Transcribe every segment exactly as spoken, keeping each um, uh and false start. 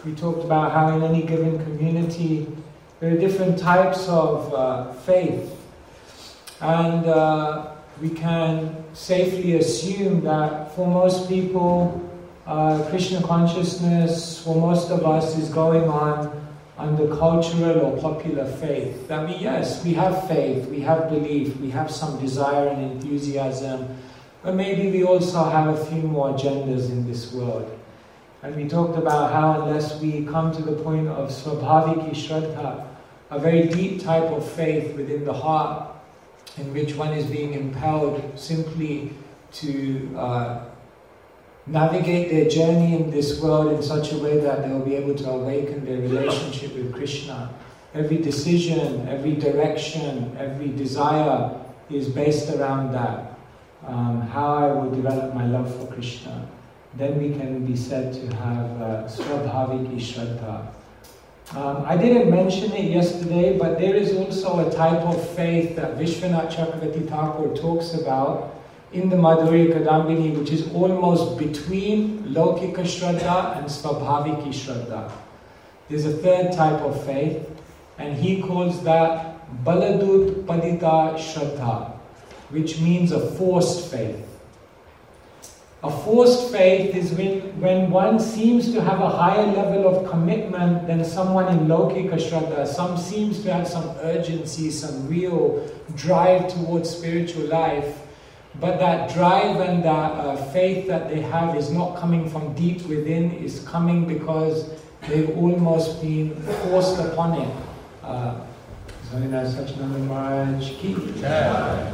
we talked about how in any given community there are different types of uh, faith. And uh, we can safely assume that for most people, uh, Krishna consciousness, for most of us, is going on under cultural or popular faith. That we, yes, we have faith, we have belief, we have some desire and enthusiasm, but maybe we also have a few more agendas in this world. And we talked about how unless we come to the point of Swabhaviki Shraddha, a very deep type of faith within the heart, in which one is being impelled simply to uh, navigate their journey in this world in such a way that they will be able to awaken their relationship with Krishna. Every decision, every direction, every desire is based around that. Um, how I will develop my love for Krishna. Then we can be said to have uh, Swabhaviki Shraddha. Um, I didn't mention it yesterday, but there is also a type of faith that Vishwanath Chakravarti Thakur talks about in the Madhurya Kadambini, which is almost between Laukika Shraddha and Swabhaviki Shraddha. There's a third type of faith, and he calls that Baladut Padita Shraddha, which means a forced faith. A forced faith is when, when one seems to have a higher level of commitment than someone in Laukika Shraddha. Some seems to have some urgency, some real drive towards spiritual life. But that drive and that uh, faith that they have is not coming from deep within, is coming because they've almost been forced upon it. Uh, Sachinanda Maharaj ki jai.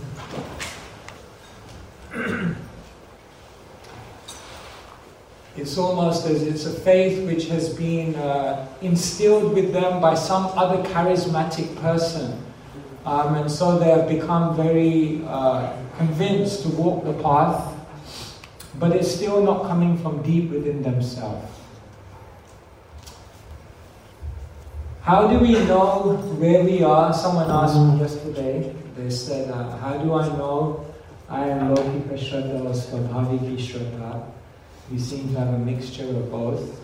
It's almost as it's a faith which has been uh, instilled with them by some other charismatic person. Um, and so they have become very uh, convinced to walk the path, but it's still not coming from deep within themselves. How do we know where we are? Someone asked me yesterday, they said, uh, how do I know I am Laukika Shraddha or Swabhaviki Shraddha? We seem to have a mixture of both.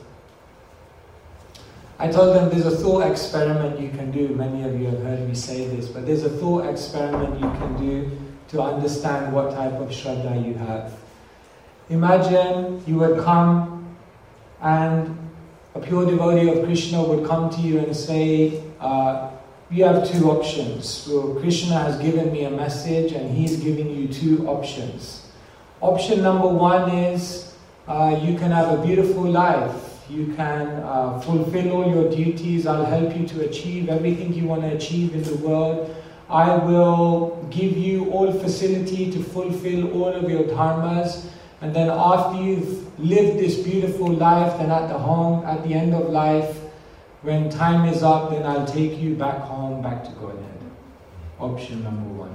I told them there's a thought experiment you can do. Many of you have heard me say this, but there's a thought experiment you can do to understand what type of Shraddha you have. Imagine you would come and a pure devotee of Krishna would come to you and say, uh, you have two options. So Krishna has given me a message and he's giving you two options. Option number one is, Uh, you can have a beautiful life. You can uh, fulfill all your duties. I'll help you to achieve everything you want to achieve in the world. I will give you all facility to fulfill all of your dharmas. And then after you've lived this beautiful life, then at the home, at the end of life, when time is up, then I'll take you back home, back to Godhead. Option number one.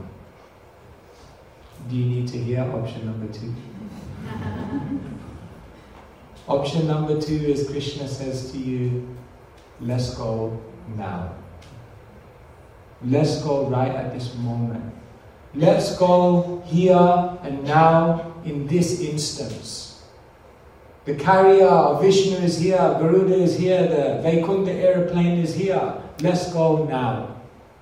Do you need to hear option number two? Option number two is Krishna says to you, let's go now. Let's go right at this moment. Let's go here and now in this instance. The carrier of Vishnu is here, Garuda is here, the Vaikuntha airplane is here. Let's go now.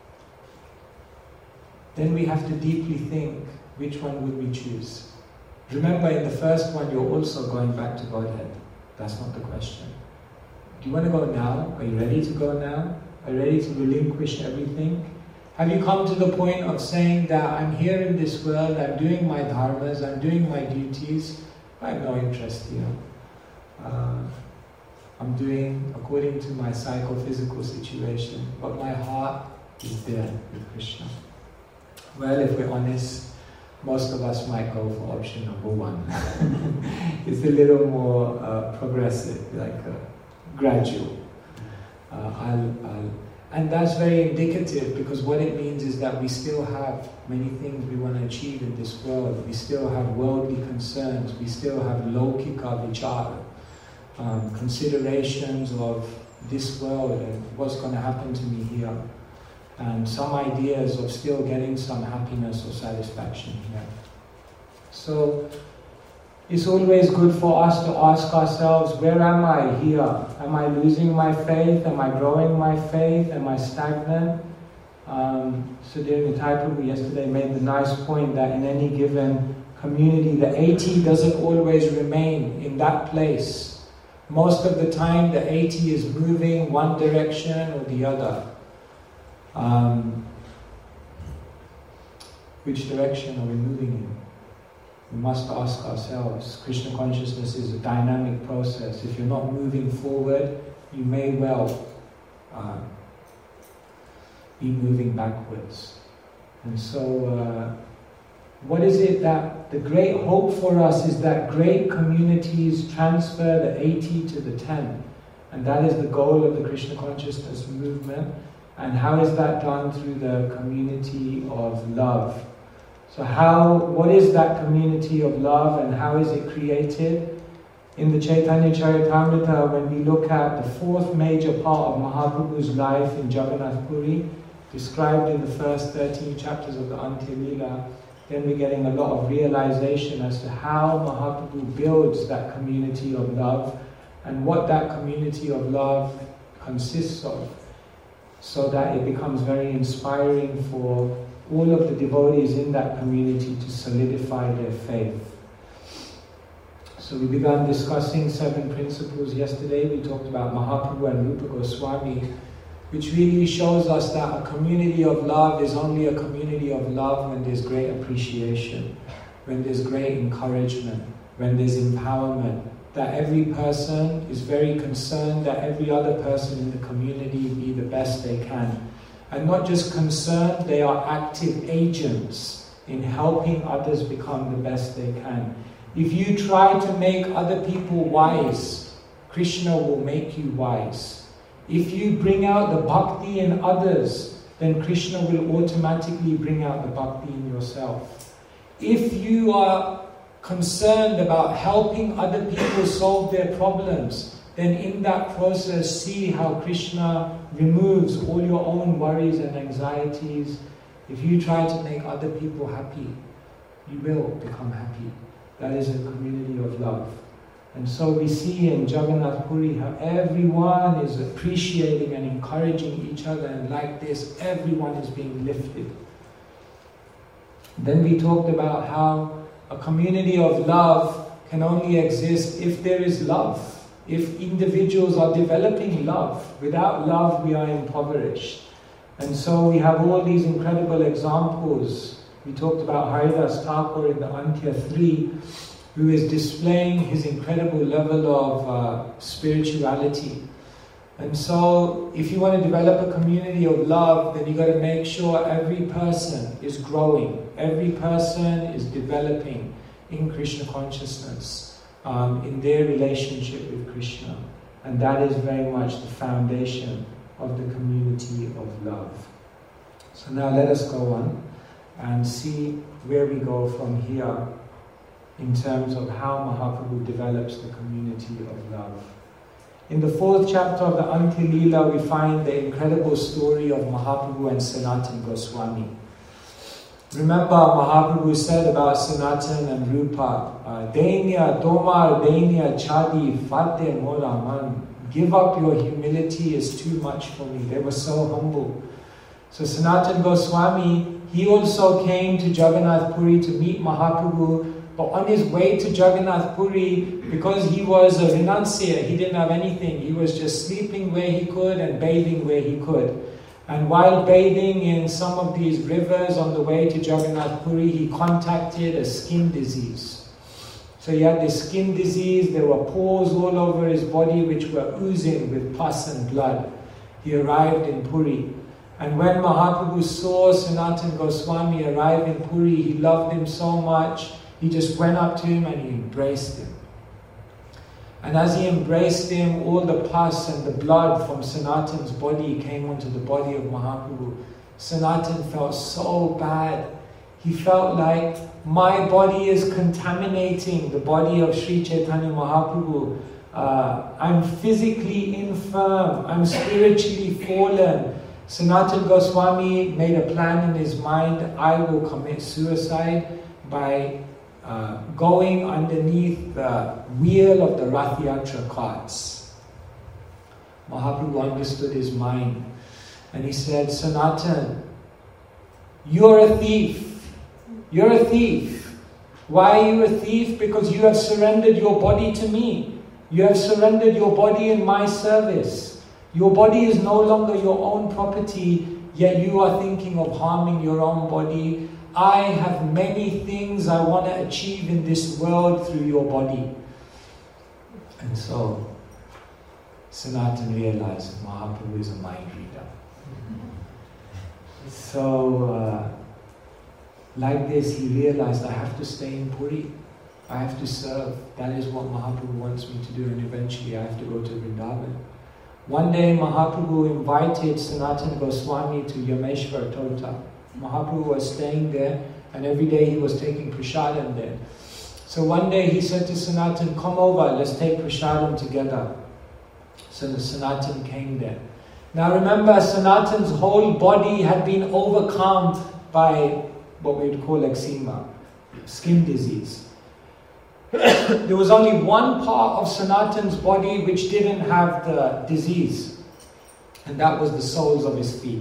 Then we have to deeply think, which one would we choose? Remember, in the first one, you're also going back to Godhead. That's not the question. Do you want to go now? Are you ready to go now? Are you ready to relinquish everything? Have you come to the point of saying that I'm here in this world, I'm doing my dharmas, I'm doing my duties, I have no interest here. Uh, I'm doing according to my psychophysical situation, but my heart is there with Krishna. Well, if we're honest, most of us might go for option number one. It's a little more uh, progressive, like uh, gradual. Uh, I'll, I'll, and that's very indicative, because what it means is that we still have many things we want to achieve in this world. We still have worldly concerns. We still have laukika vichara, um, considerations of this world and what's going to happen to me here. And some ideas of still getting some happiness or satisfaction here. So, it's always good for us to ask ourselves, where am I here? Am I losing my faith? Am I growing my faith? Am I stagnant? Um, Sudhir Nitai yesterday made the nice point that in any given community, the eighty doesn't always remain in that place. Most of the time, the eighty is moving one direction or the other. Um, which direction are we moving in? We must ask ourselves. Krishna consciousness is a dynamic process. If you're not moving forward, you may well uh, be moving backwards. And so, uh, what is it that the great hope for us is that great communities transfer the eighty to the ten. And that is the goal of the Krishna consciousness movement. And how is that done? Through the community of love. So how, what is that community of love and how is it created? In the Chaitanya Charitamrita, when we look at the fourth major part of Mahaprabhu's life in Jagannath Puri, described in the first thirteen chapters of the Antya Leela, then we're getting a lot of realization as to how Mahaprabhu builds that community of love and what that community of love consists of, so that it becomes very inspiring for all of the devotees in that community to solidify their faith. So we began discussing seven principles yesterday. We talked about Mahaprabhu and Rupa Goswami, which really shows us that a community of love is only a community of love when there's great appreciation, when there's great encouragement, when there's empowerment, that every person is very concerned that every other person in the community be the best they can. And not just concerned, they are active agents in helping others become the best they can. If you try to make other people wise, Krishna will make you wise. If you bring out the bhakti in others, then Krishna will automatically bring out the bhakti in yourself. If you are concerned about helping other people solve their problems, then in that process see how Krishna removes all your own worries and anxieties. If you try to make other people happy, you will become happy. That is a community of love. And so we see in Jagannath Puri how everyone is appreciating and encouraging each other, and like this, everyone is being lifted. Then we talked about how a community of love can only exist if there is love. If individuals are developing love. Without love, we are impoverished. And so we have all these incredible examples. We talked about Haridas Thakur in the Antya three, who is displaying his incredible level of uh, spirituality. And so, if you want to develop a community of love, then you've got to make sure every person is growing. Every person is developing in Krishna consciousness. Um, in their relationship with Krishna. And that is very much the foundation of the community of love. So now let us go on and see where we go from here in terms of how Mahaprabhu develops the community of love. In the fourth chapter of the Antya Leela, we find the incredible story of Mahaprabhu and Sanatana Goswami. Remember, Mahaprabhu said about Sanatana and Rupa, Dainya, Tomar, Dainya, Chadi, Fate, Mora, Man. Give up your humility is too much for me. They were so humble. So Sanatana Goswami, he also came to Jagannath Puri to meet Mahaprabhu, but on his way to Jagannath Puri, because he was a renunciate, he didn't have anything. He was just sleeping where he could and bathing where he could. And while bathing in some of these rivers on the way to Jagannath Puri, he contacted a skin disease. So he had this skin disease, there were pores all over his body which were oozing with pus and blood. He arrived in Puri. And when Mahaprabhu saw Sanatana Goswami arrive in Puri, he loved him so much, he just went up to him and he embraced him. And as he embraced him, all the pus and the blood from Sanatana's body came onto the body of Mahaprabhu. Sanatana felt so bad. He felt like, my body is contaminating the body of Sri Chaitanya Mahaprabhu. Uh, I'm physically infirm. I'm spiritually fallen. Sanatana Goswami made a plan in his mind, I will commit suicide by uh, going underneath the wheel of the Rath Yatra carts. Mahaprabhu understood his mind and he said, Sanatan, you're a thief. You're a thief. Why are you a thief? Because you have surrendered your body to me. You have surrendered your body in my service. Your body is no longer your own property, yet you are thinking of harming your own body. I have many things I want to achieve in this world through your body. And so, Sanatan realized that Mahaprabhu is a mind reader. So, uh, like this, he realized, I have to stay in Puri. I have to serve. That is what Mahaprabhu wants me to do, and eventually I have to go to Vrindavan. One day, Mahaprabhu invited Sanatan Goswami to Yameshwar Tota. Mahaprabhu was staying there, and every day he was taking prasadam there. So one day he said to Sanatan, come over, let's take prasadam together. So the Sanatan came there. Now remember, Sanatan's whole body had been overcome by what we would call eczema, skin disease. There was only one part of Sanatan's body which didn't have the disease, and that was the soles of his feet.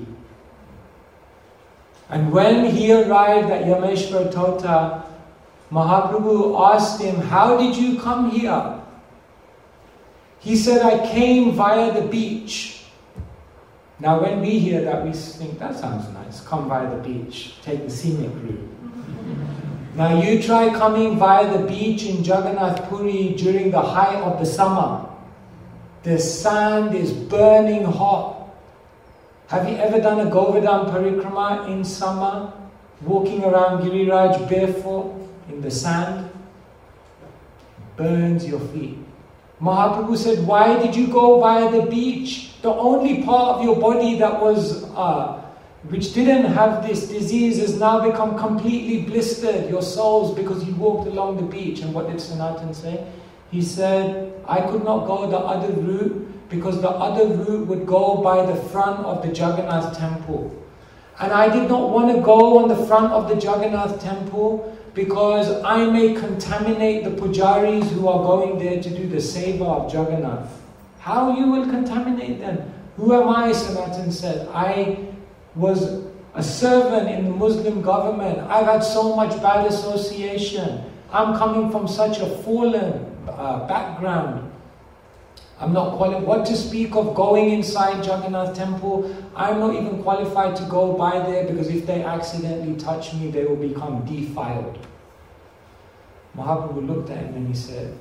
And when he arrived at Yameshwar Tota, Mahaprabhu asked him, how did you come here? He said, I came via the beach. Now when we hear that, we think, that sounds nice, come via the beach, take the scenic route. Now you try coming via the beach in Jagannath Puri during the height of the summer. The sand is burning hot. Have you ever done a Govardhan Parikrama in summer? Walking around Giriraj barefoot in the sand? Burns your feet. Mahaprabhu said, why did you go via the beach? The only part of your body that was, uh, which didn't have this disease has now become completely blistered, your soles, because you walked along the beach. And what did Sanatan say? He said, I could not go the other route because the other route would go by the front of the Jagannath temple. And I did not want to go on the front of the Jagannath temple because I may contaminate the pujaris who are going there to do the seva of Jagannath. How you will contaminate them? Who am I, Sanatan said. I was a servant in the Muslim government. I've had so much bad association. I'm coming from such a fallen uh, background. I'm not qualified. What to speak of going inside Jagannath temple? I'm not even qualified to go by there because if they accidentally touch me, they will become defiled. Mahaprabhu looked at him and he said,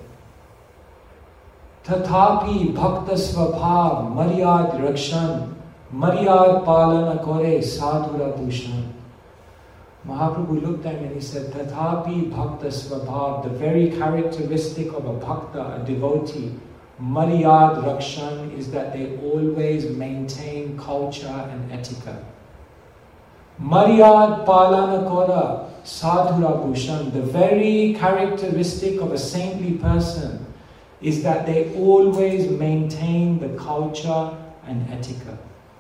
Tathapi bhakta svabhav maryad rakshan maryad palana kore sadhura bhushan. Mahaprabhu looked at him and he said, Tathapi bhakta svabhav, the very characteristic of a bhakta, a devotee, Maryad Rakshan, is that they always maintain culture and etiquette. Maryad Palana Kora Sadhura Bhushan, the very characteristic of a saintly person is that they always maintain the culture and etiquette.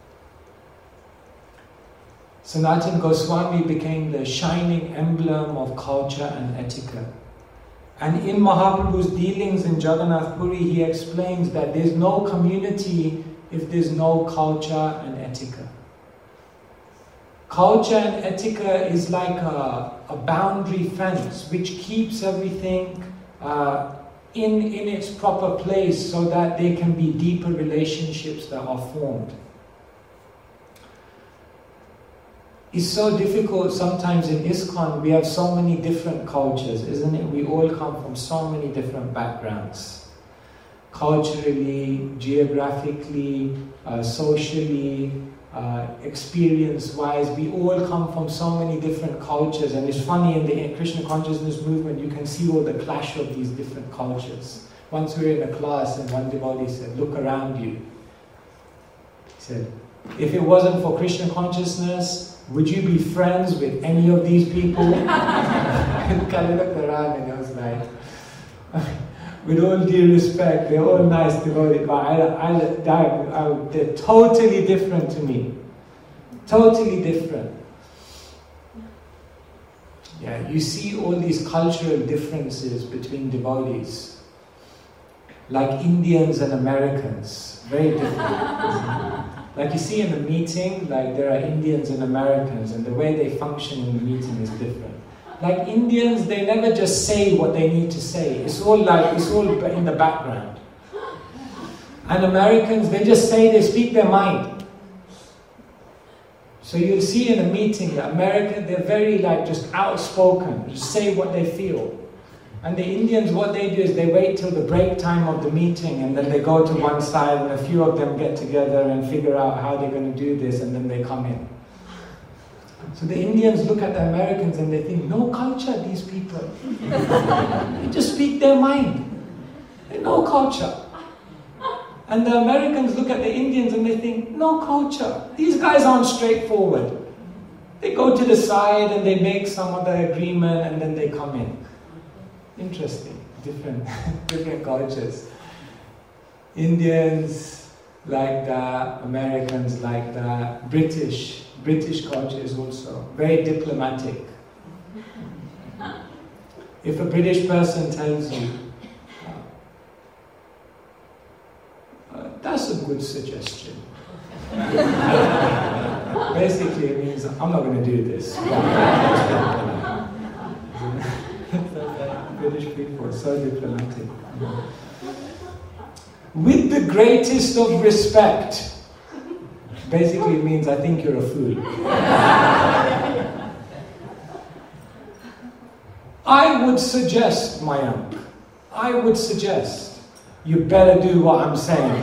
Sanatan Goswami became the shining emblem of culture and etiquette. And in Mahaprabhu's dealings in Jagannath Puri, he explains that there's no community if there's no culture and etiquette. Culture and etiquette is like a, a boundary fence which keeps everything uh, in, in its proper place so that there can be deeper relationships that are formed. It's so difficult sometimes in ISKCON. We have so many different cultures, isn't it? We all come from so many different backgrounds. Culturally, geographically, uh, socially, uh, experience-wise, we all come from so many different cultures. And it's funny, in the Krishna consciousness movement, you can see all the clash of these different cultures. Once we were in a class and one devotee said, look around you. He said, if it wasn't for Krishna consciousness, would you be friends with any of these people? And Kali looked around and I was like, with all due respect, they're all nice, devoted, but I, I, I, I, they're totally different to me. Totally different. Yeah, you see all these cultural differences between devotees. Like Indians and Americans, very different. Like you see in a meeting, like there are Indians and Americans, and the way they function in the meeting is different. Like Indians, they never just say what they need to say. It's all like, it's all in the background. And Americans, they just say, they speak their mind. So you'll see in a meeting that Americans, they're very like just outspoken, just say what they feel. And the Indians, what they do is they wait till the break time of the meeting, and then they go to one side, and a few of them get together and figure out how they're going to do this, and then they come in. So the Indians look at the Americans and they think, no culture, these people. They just speak their mind. They no culture. And the Americans look at the Indians and they think, no culture. These guys aren't straightforward. They go to the side and they make some other agreement and then they come in. Interesting. Different, different cultures. Indians like that, Americans like that, British. British culture is also very diplomatic. If a British person tells you, uh, that's a good suggestion. Basically it means, I'm not going to do this. British people are so diplomatic. With the greatest of respect. Basically it means, I think you're a fool. I would suggest, Mayank, I would suggest, you better do what I'm saying.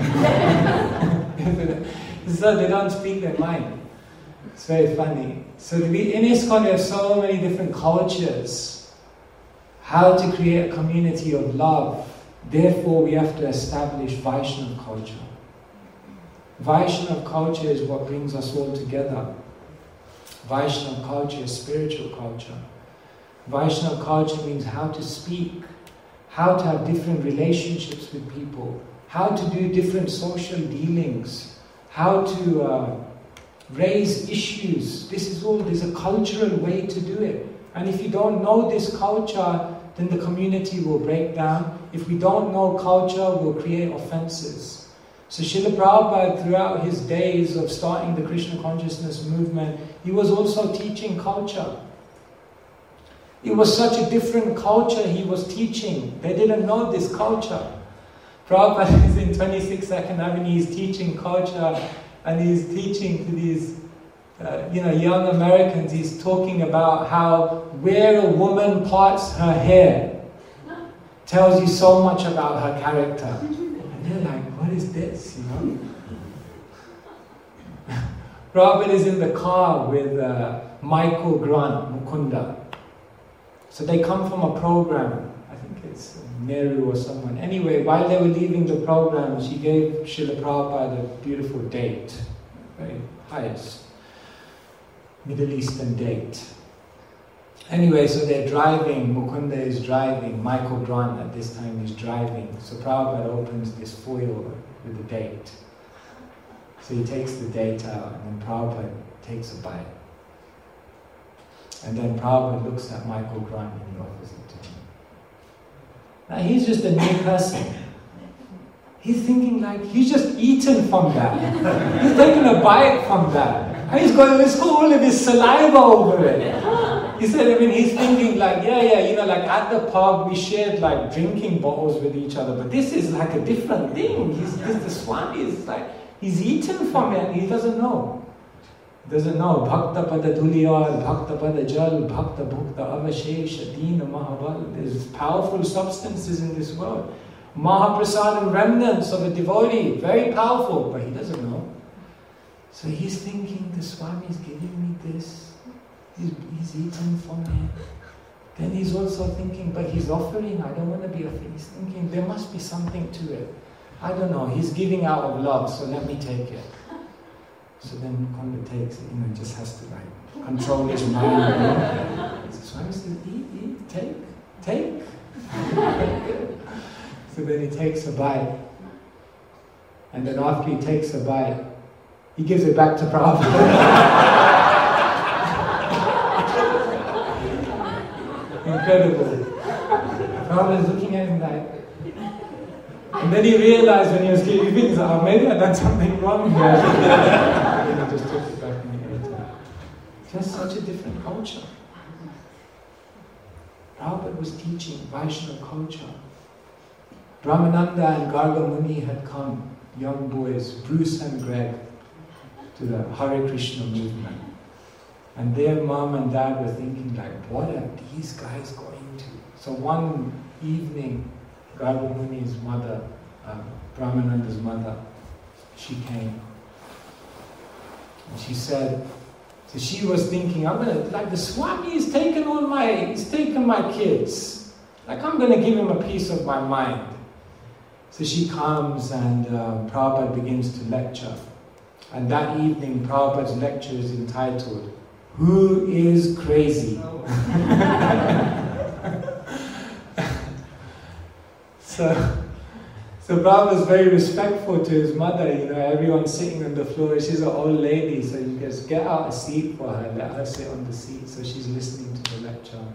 So they don't speak their mind. It's very funny. So we, in ISKCON there are so many different cultures. How to create a community of love. Therefore we have to establish Vaishnava culture. Vaishnava culture is what brings us all together. Vaishnava culture is spiritual culture. Vaishnava culture means how to speak, how to have different relationships with people, how to do different social dealings, how to uh, raise issues. This is all, there's a cultural way to do it. And if you don't know this culture, then the community will break down. If we don't know culture, we'll create offenses. So Srila Prabhupada, throughout his days of starting the Krishna consciousness movement, he was also teaching culture. It was such a different culture he was teaching. They didn't know this culture. Prabhupada is in twenty-six Second Avenue, he's teaching culture, and he's teaching to these uh, you know, young Americans. He's talking about how where a woman parts her hair tells you so much about her character. And they're like, what is this, you know? Prabhupada is in the car with uh, Michael Grant, Mukunda. So they come from a program, I think it's Nehru or someone. Anyway, while they were leaving the program, she gave Srila Prabhupada a beautiful date, very highest Middle Eastern date. Anyway, so they're driving, Mukunda is driving, Michael Grant at this time is driving. So Prabhupada opens this foil with the date. So he takes the date out, and then Prabhupada takes a bite. And then Prabhupada looks at Michael Grant and he offers it to him. Now he's just a new person. He's thinking like, he's just eaten from that. He's taken a bite from that. And he's got, he's got all of his saliva over it. He said, I mean, he's thinking like, yeah, yeah, you know, like at the pub we shared like drinking bottles with each other, but this is like a different thing. He's, this, the Swami is like, he's eaten from it and he doesn't know. He doesn't know. Bhakta pada dhuliyal, bhakta pada jal, bhakta bhukta avashesha, dina mahabal. There's powerful substances in this world. Mahaprasadam, remnants of a devotee, very powerful, but he doesn't know. So he's thinking, the Swami is giving me this. He's, he's eating from it. Then he's also thinking, but he's offering, I don't want to be offering. He's thinking, there must be something to it. I don't know, he's giving out of love, so let me take it. So then Mukunda takes it, you know, just has to like control his mind. You know? So Swami says, eat, eat, take, take. So then he takes a bite. And then after he takes a bite, he gives it back to Prabhupada. Incredible. Prabhupada was looking at him like, and then he realized when he was giving things, oh, maybe I've done something wrong here. And he just took it back and he ate it. Just such a different culture. Prabhupada was teaching Vaishnava culture. Brahmananda and Garga Muni had come, young boys, Bruce and Greg, to the Hare Krishna movement. And their mom and dad were thinking like, what are these guys going to? So one evening, Garga Muni's mother, uh, Brahmananda's mother, she came. And she said, so she was thinking, I'm gonna, like the Swami is taking all my, he's taking my kids. Like I'm gonna give him a piece of my mind. So she comes and uh, Prabhupada begins to lecture. And that evening, Prabhupada's lecture is entitled, Who is Crazy? so, so Prabhupada was very respectful to his mother. You know, everyone's sitting on the floor. She's an old lady, so you just get out a seat for her, let her sit on the seat. So she's listening to the lecture.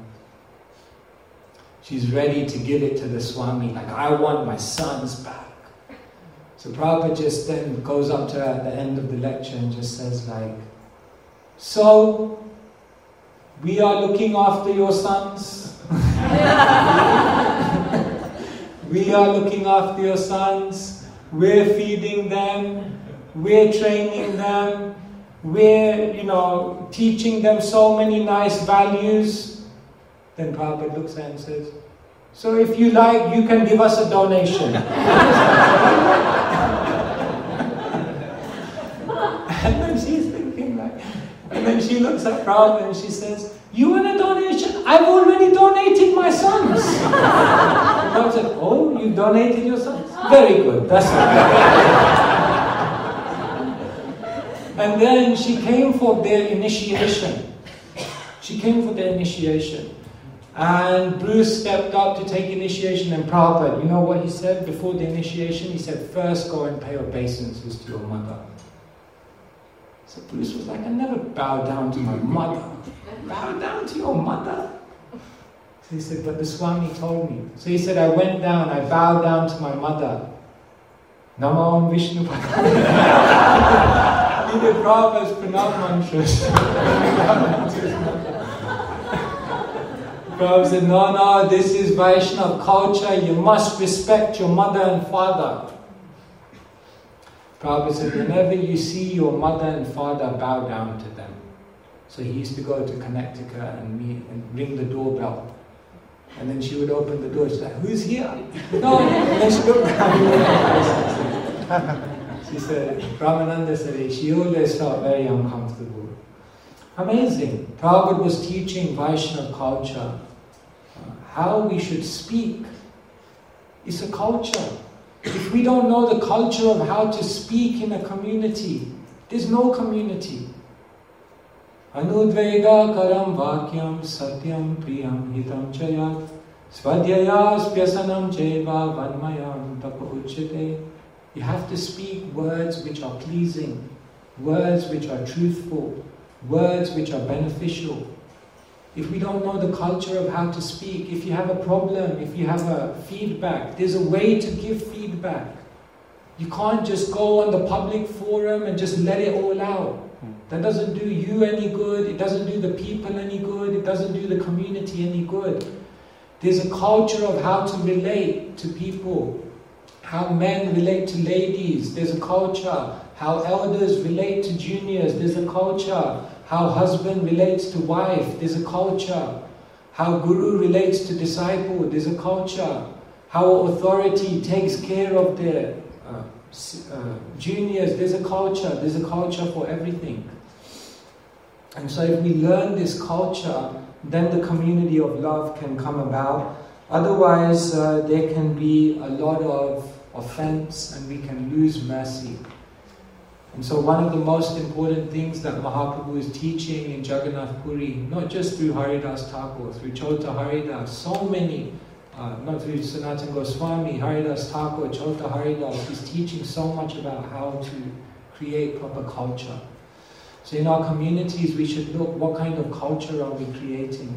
She's ready to give it to the Swami, like, I want my sons back. So Prabhupada just then goes up to her at the end of the lecture and just says like, so, we are looking after your sons. We are looking after your sons. We're feeding them. We're training them. We're, you know, teaching them so many nice values. Then Prabhupada looks at her and says, so if you like, you can give us a donation. And then she's thinking like, and then she looks at Prabhupada and she says, you want a donation? I've already donated my sons. Prabhupada said, oh, you donated your sons? Very good, that's all. And then she came for their initiation. She came for their initiation. And Bruce stepped up to take initiation, and Prabhupada, you know what he said before the initiation? He said, first go and pay obeisances to your mother. So Bruce was like, I never bow down to my mother. Bow down to your mother? So he said, but the Swami told me. So he said, I went down, I bowed down to my mother. Namo Vishnu Padaya. He did Prabhupada's pranam mantras. Prabhupada said, no, no, this is Vaishnava culture. You must respect your mother and father. Prabhupada said, whenever you see your mother and father, bow down to them. So he used to go to Connecticut and meet and ring the doorbell. And then she would open the door. She's like, who's here? No. And then she looked down. She said, Brahmananda said, she always felt very uncomfortable. Amazing. Prabhupada was teaching Vaishnava culture. How we should speak. It's a culture. If we don't know the culture of how to speak in a community, there's no community. Anudvega karam vakyam satyam priyam hitam chayat svadhyayas pyasanam cheva vanmayam tapa uchyate. You have to speak words which are pleasing, words which are truthful, words which are beneficial. If we don't know the culture of how to speak, if you have a problem, if you have a feedback, there's a way to give feedback. You can't just go on the public forum and just let it all out. That doesn't do you any good, it doesn't do the people any good, it doesn't do the community any good. There's a culture of how to relate to people, how men relate to ladies, there's a culture, how elders relate to juniors, there's a culture, how husband relates to wife, there's a culture, how guru relates to disciple, there's a culture, how authority takes care of their uh, uh, juniors, there's a culture, there's a culture for everything. And so if we learn this culture, then the community of love can come about. Otherwise, uh, there can be a lot of offense and we can lose mercy. And so one of the most important things that Mahaprabhu is teaching in Jagannath Puri, not just through Haridas Thakur, through Chota Haridas, so many, uh, not through Sanatana Goswami, Haridas Thakur, Chota Haridas, he's teaching so much about how to create proper culture. So in our communities we should look, what kind of culture are we creating?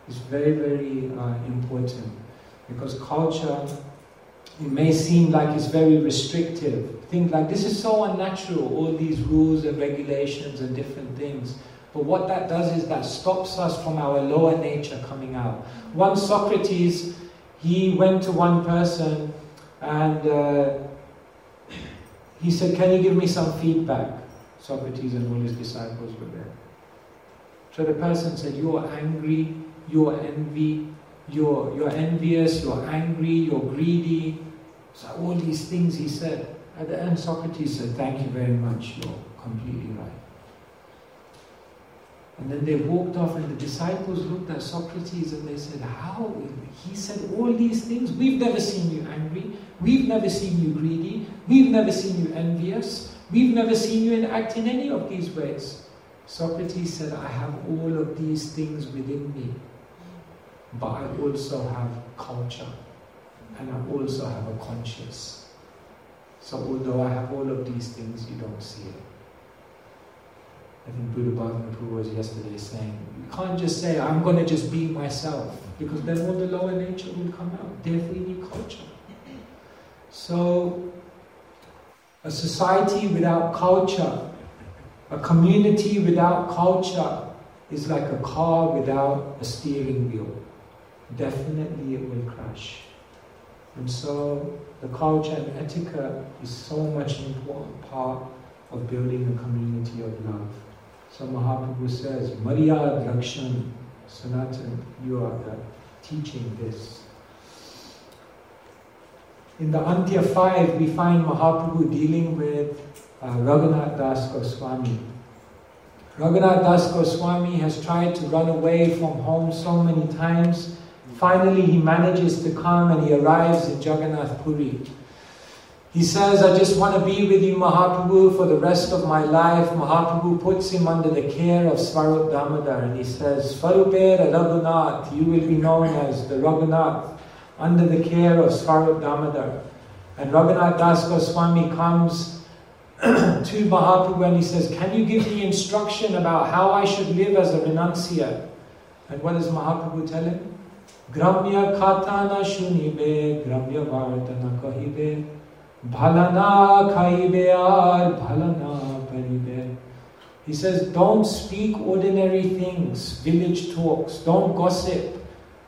is very, very uh, important, because culture, it may seem like it's very restrictive. Think like, this is so unnatural, all these rules and regulations and different things. But what that does is that stops us from our lower nature coming out. One Socrates, he went to one person and uh, he said, can you give me some feedback? Socrates and all his disciples were there. So the person said, you're angry, you're envy, you're, you're envious, you're angry, you're greedy. So all these things he said. At the end, Socrates said, thank you very much, you're completely right. And then they walked off, and the disciples looked at Socrates and they said, how? He said all these things. We've never seen you angry. We've never seen you greedy. We've never seen you envious. We've never seen you act in any of these ways. Socrates said, I have all of these things within me, but I also have culture, and I also have a conscience. So although I have all of these things, you don't see it. I think Buddha Bhagavatam was yesterday saying, you can't just say, I'm going to just be myself, because then all the lower nature will come out. Therefore you need culture. So, a society without culture, a community without culture, is like a car without a steering wheel. Definitely it will crash. And so, the culture and etiquette is so much an important part of building a community of love. So Mahaprabhu says, Maryad Rakshan, Sanatan, you are the teaching this. In the Antya five, we find Mahaprabhu dealing with uh, Raghunath Das Goswami. Raghunath Das Goswami has tried to run away from home so many times. Finally, he manages to come and he arrives in Jagannath Puri. He says, I just want to be with you, Mahaprabhu, for the rest of my life. Mahaprabhu puts him under the care of Swarup Damodar, and he says, Swarupe Raghunath, you will be known as the Raghunath, under the care of Swarup Damodar. And Raghunath Das Goswami comes to Mahaprabhu and he says, can you give me instruction about how I should live as a renunciate? And what does Mahaprabhu tell him? Gramya khatana shunibe, gramya vardana kahibe. Bhalana khaibe ar bhalana paribe. He says, don't speak ordinary things, village talks. Don't gossip.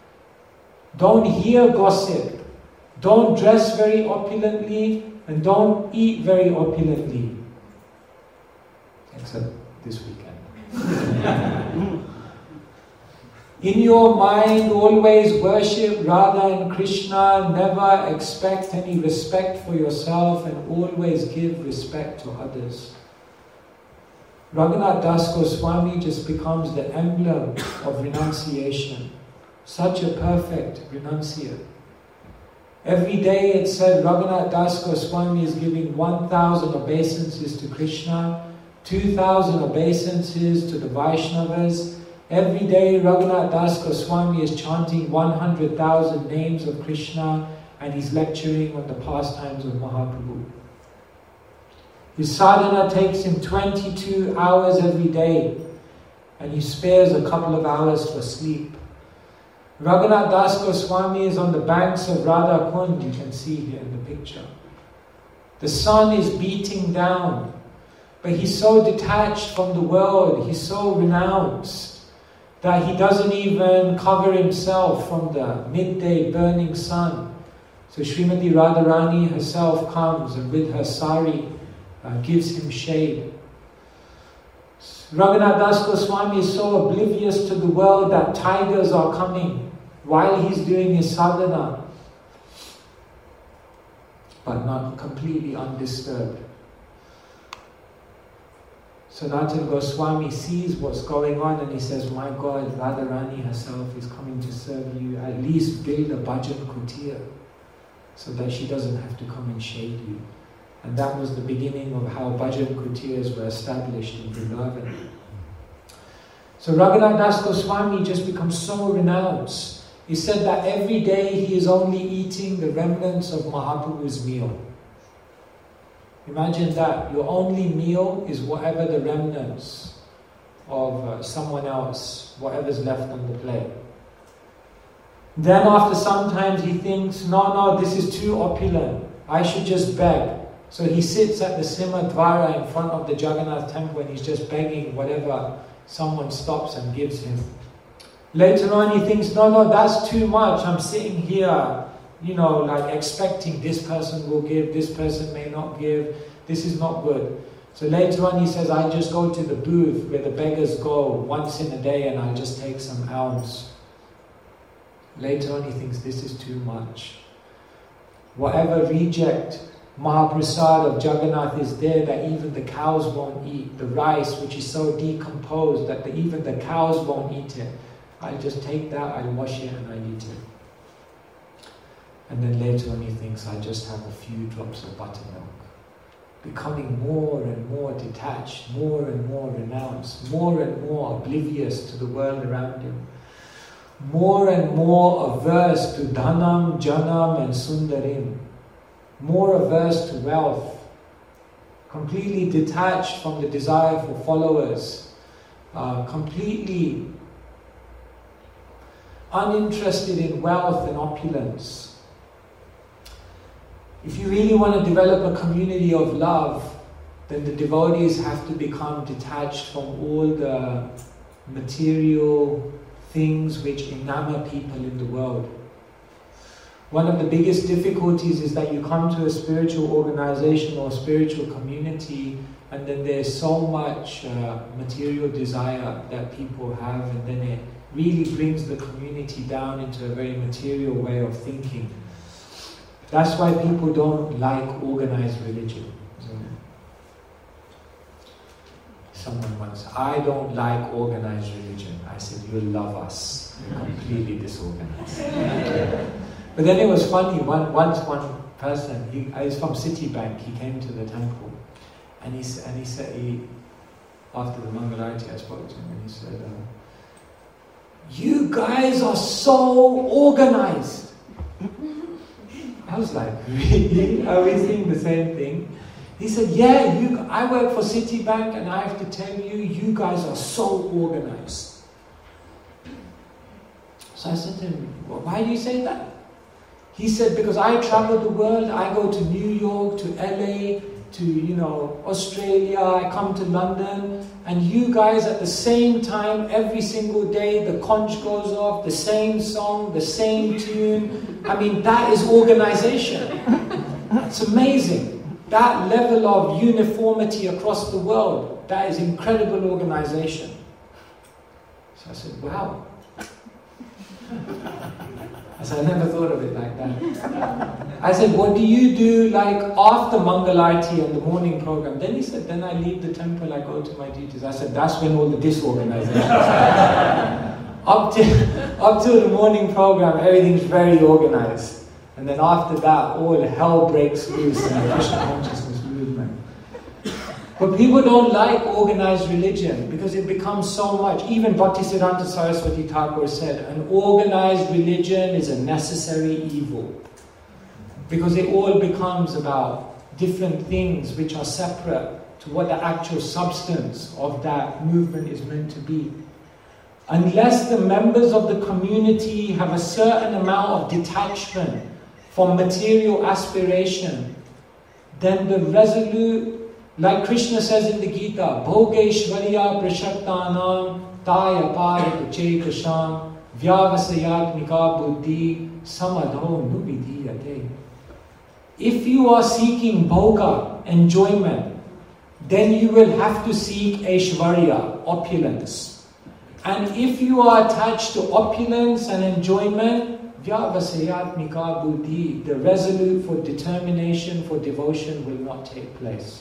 Don't hear gossip. Don't dress very opulently and don't eat very opulently. Except this weekend. In your mind, always worship Radha and Krishna, never expect any respect for yourself, and always give respect to others. Raghunath Das Goswami just becomes the emblem of renunciation. Such a perfect renunciate. Every day it said Raghunath Das Goswami is giving one thousand obeisances to Krishna, two thousand obeisances to the Vaishnavas. Every day Raghunath Das Goswami is chanting one hundred thousand names of Krishna, and he's lecturing on the pastimes of Mahaprabhu. His sadhana takes him twenty-two hours every day, and he spares a couple of hours for sleep. Raghunath Das Goswami is on the banks of Radha Kund, you can see here in the picture. The sun is beating down, but he's so detached from the world, he's so renounced, that he doesn't even cover himself from the midday burning sun. So Srimati Radharani herself comes and with her sari uh, gives him shade. Raghunath Das Goswami is so oblivious to the world that tigers are coming while he's doing his sadhana, but not completely undisturbed. Sanatana Goswami sees what's going on and he says, my God, Radharani herself is coming to serve you. At least build a bhajan kutir so that she doesn't have to come and shade you. And that was the beginning of how bhajan kutirs were established in Vrindavan. So Raghunath Das Goswami just becomes so renounced. He said that every day he is only eating the remnants of Mahaprabhu's meal. Imagine that, your only meal is whatever the remnants of uh, someone else, whatever's left on the plate. Then after sometimes he thinks, no, no, this is too opulent. I should just beg. So he sits at the Simhadwara in front of the Jagannath temple and he's just begging whatever someone stops and gives him. Later on he thinks, no, no, that's too much. I'm sitting here, you know, like expecting this person will give, this person may not give. This is not good. So later on he says, I just go to the booth where the beggars go once in a day and I'll just take some alms. Later on he thinks, this is too much. Whatever reject Mahaprasad of Jagannath is there that even the cows won't eat. The rice which is so decomposed that the, even the cows won't eat it. I'll just take that, I'll wash it and I'll eat it. And then later on he thinks, I just have a few drops of buttermilk. Becoming more and more detached, more and more renounced, more and more oblivious to the world around him. More and more averse to dhanam, janam and sundarim. More averse to wealth. Completely detached from the desire for followers. Uh, completely uninterested in wealth and opulence. If you really want to develop a community of love, then the devotees have to become detached from all the material things which enamor people in the world. One of the biggest difficulties is that you come to a spiritual organization or spiritual community and then there's so much uh, material desire that people have, and then it really brings the community down into a very material way of thinking. That's why people don't like organized religion. Someone once, I don't like organized religion. I said, you'll love us. We're completely disorganized. But then it was funny, one, once one person, he is from Citibank, he came to the temple and he, and he said, he, after the Mangalarti I spoke to him and he said, uh, you guys are so organized. I was like, really? Are we seeing the same thing? He said, yeah, you, I work for Citibank and I have to tell you, you guys are so organized. So I said to him, well, why do you say that? He said, because I travel the world, I go to New York, to L A, to, you know, Australia, I come to London, and you guys at the same time, every single day, the conch goes off, the same song, the same tune. I mean, that is organization. It's amazing. That level of uniformity across the world, that is incredible organization. So I said, wow. I said, I never thought of it like that. I said, what do you do like after Mangalarti and the morning program? Then he said, then I leave the temple, I go to my duties. I said, that's when all the disorganization starts. Up till, up till the morning program, everything's very organized. And then after that, all hell breaks loose in the Krishna consciousness movement. But people don't like organized religion because it becomes so much. Even Bhaktisiddhanta Saraswati Thakur said, an organized religion is a necessary evil. Because it all becomes about different things which are separate to what the actual substance of that movement is meant to be. Unless the members of the community have a certain amount of detachment from material aspiration, then the resolute, like Krishna says in the Gita, Bhogeshvarya prashaktanam taya parikachekasham vyavasayatmika buddhi samadho nuvidhiyate. If you are seeking bhoga, enjoyment, then you will have to seek aishvarya, opulence. And if you are attached to opulence and enjoyment, vyavasayatmika buddhi, the resolute for determination, for devotion will not take place.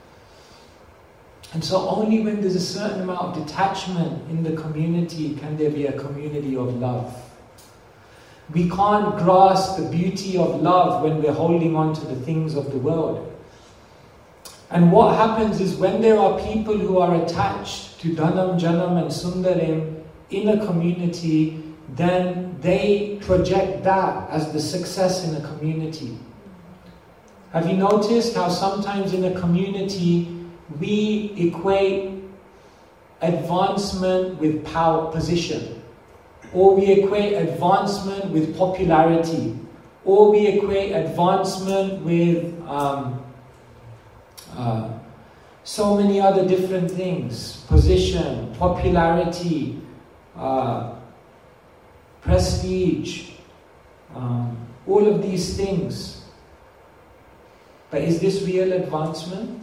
And so only when there's a certain amount of detachment in the community can there be a community of love. We can't grasp the beauty of love when we're holding on to the things of the world. And what happens is when there are people who are attached to Dhanam, Janam and Sundarim in a community, then they project that as the success in a community. Have you noticed how sometimes in a community we equate advancement with power, position? or we equate advancement with popularity, or we equate advancement with um, uh, so many other different things, position, popularity, uh, prestige, um, all of these things. But is this real advancement?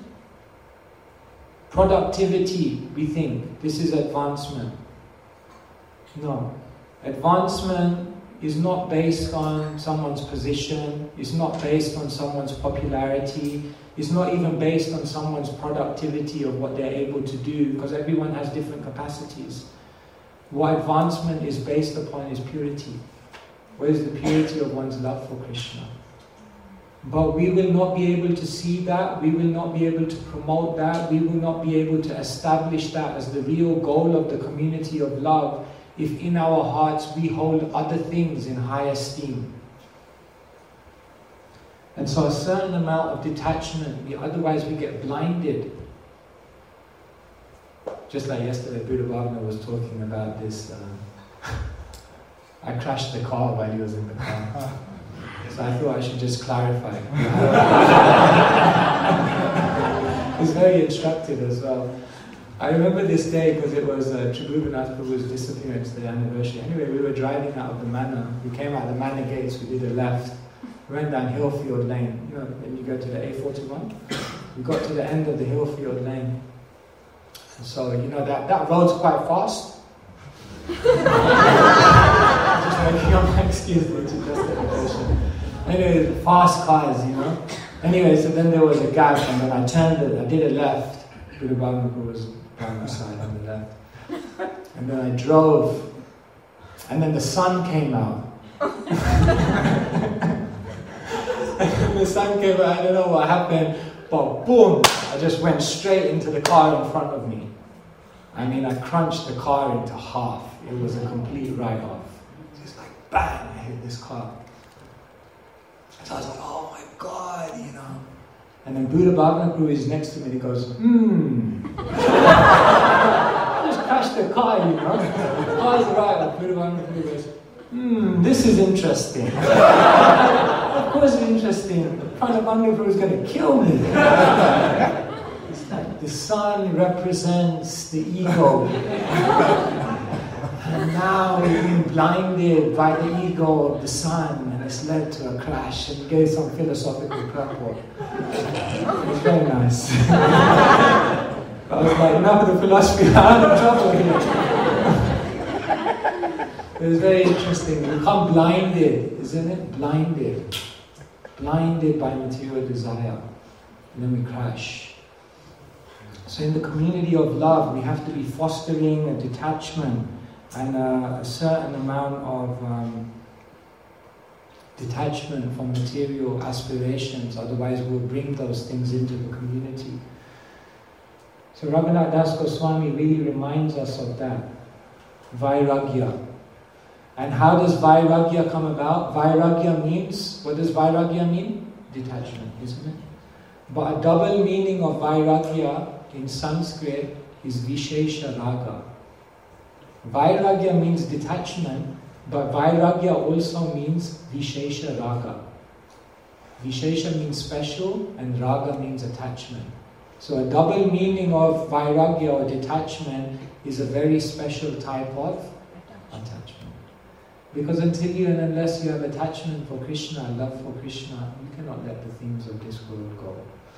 Productivity, we think, this is advancement. No. Advancement is not based on someone's position, it's not based on someone's popularity, it's not even based on someone's productivity of what they're able to do, because everyone has different capacities. What advancement is based upon is purity. What is the purity of one's love for Krishna? But we will not be able to see that, we will not be able to promote that, we will not be able to establish that as the real goal of the community of love if in our hearts we hold other things in high esteem. And so a certain amount of detachment, we, otherwise we get blinded. Just like yesterday, Buddha Bhavana was talking about this. Uh, I crashed the car while he was in the car. So I thought I should just clarify. It's very instructive as well. I remember this day because it was uh, Tribhuvannath Prabhu's disappearance, the anniversary. Anyway, we were driving out of the manor. We came out of the manor gates, we did a left. We went down Hillfield Lane. You know, when you go to the A forty-one, we got to the end of the Hillfield Lane. And so, you know, that, that road's quite fast. Just making up my excuse to justification. Anyway, fast cars, you know. Anyway, so then there was a gap, and then I turned it, I did a left. Buddha Bhavana was by my side on the left. And then I drove, and then the sun came out. And the sun came out, I don't know what happened, but boom, I just went straight into the car in front of me. I mean, I crunched the car into half. It was a complete write-off. Just like, bang, I hit this car. So I was like, oh my God, you know. And then Buddha Bhavana Guru is next to me and he goes, hmm. I just crashed the car, you know. The car's right. And Buddha Bhavana Guru goes, hmm, this is interesting. Of course it's interesting. Pranabandha Guru is going to kill me. It's like the sun represents the ego. And now we've been blinded by the ego of the sun, and it's led to a crash, and he gave some philosophical purport. It was very nice. I was like, enough of the philosophy, I'm in trouble here. It was very interesting. We become blinded, isn't it? Blinded. Blinded by material desire. And then we crash. So in the community of love, we have to be fostering a detachment and a, a certain amount of um, detachment from material aspirations, otherwise we'll bring those things into the community. So Raghunath Das Goswami really reminds us of that. Vairagya. And how does Vairagya come about? Vairagya means, what does Vairagya mean? Detachment, isn't it? But a double meaning of Vairagya in Sanskrit is Vishesha Raga. Vairagya means detachment, but Vairagya also means Vishesha Raga. Vishesha means special and Raga means attachment. So a double meaning of Vairagya or detachment is a very special type of attachment. Because until you and unless you have attachment for Krishna, love for Krishna, you cannot let the things of this world go.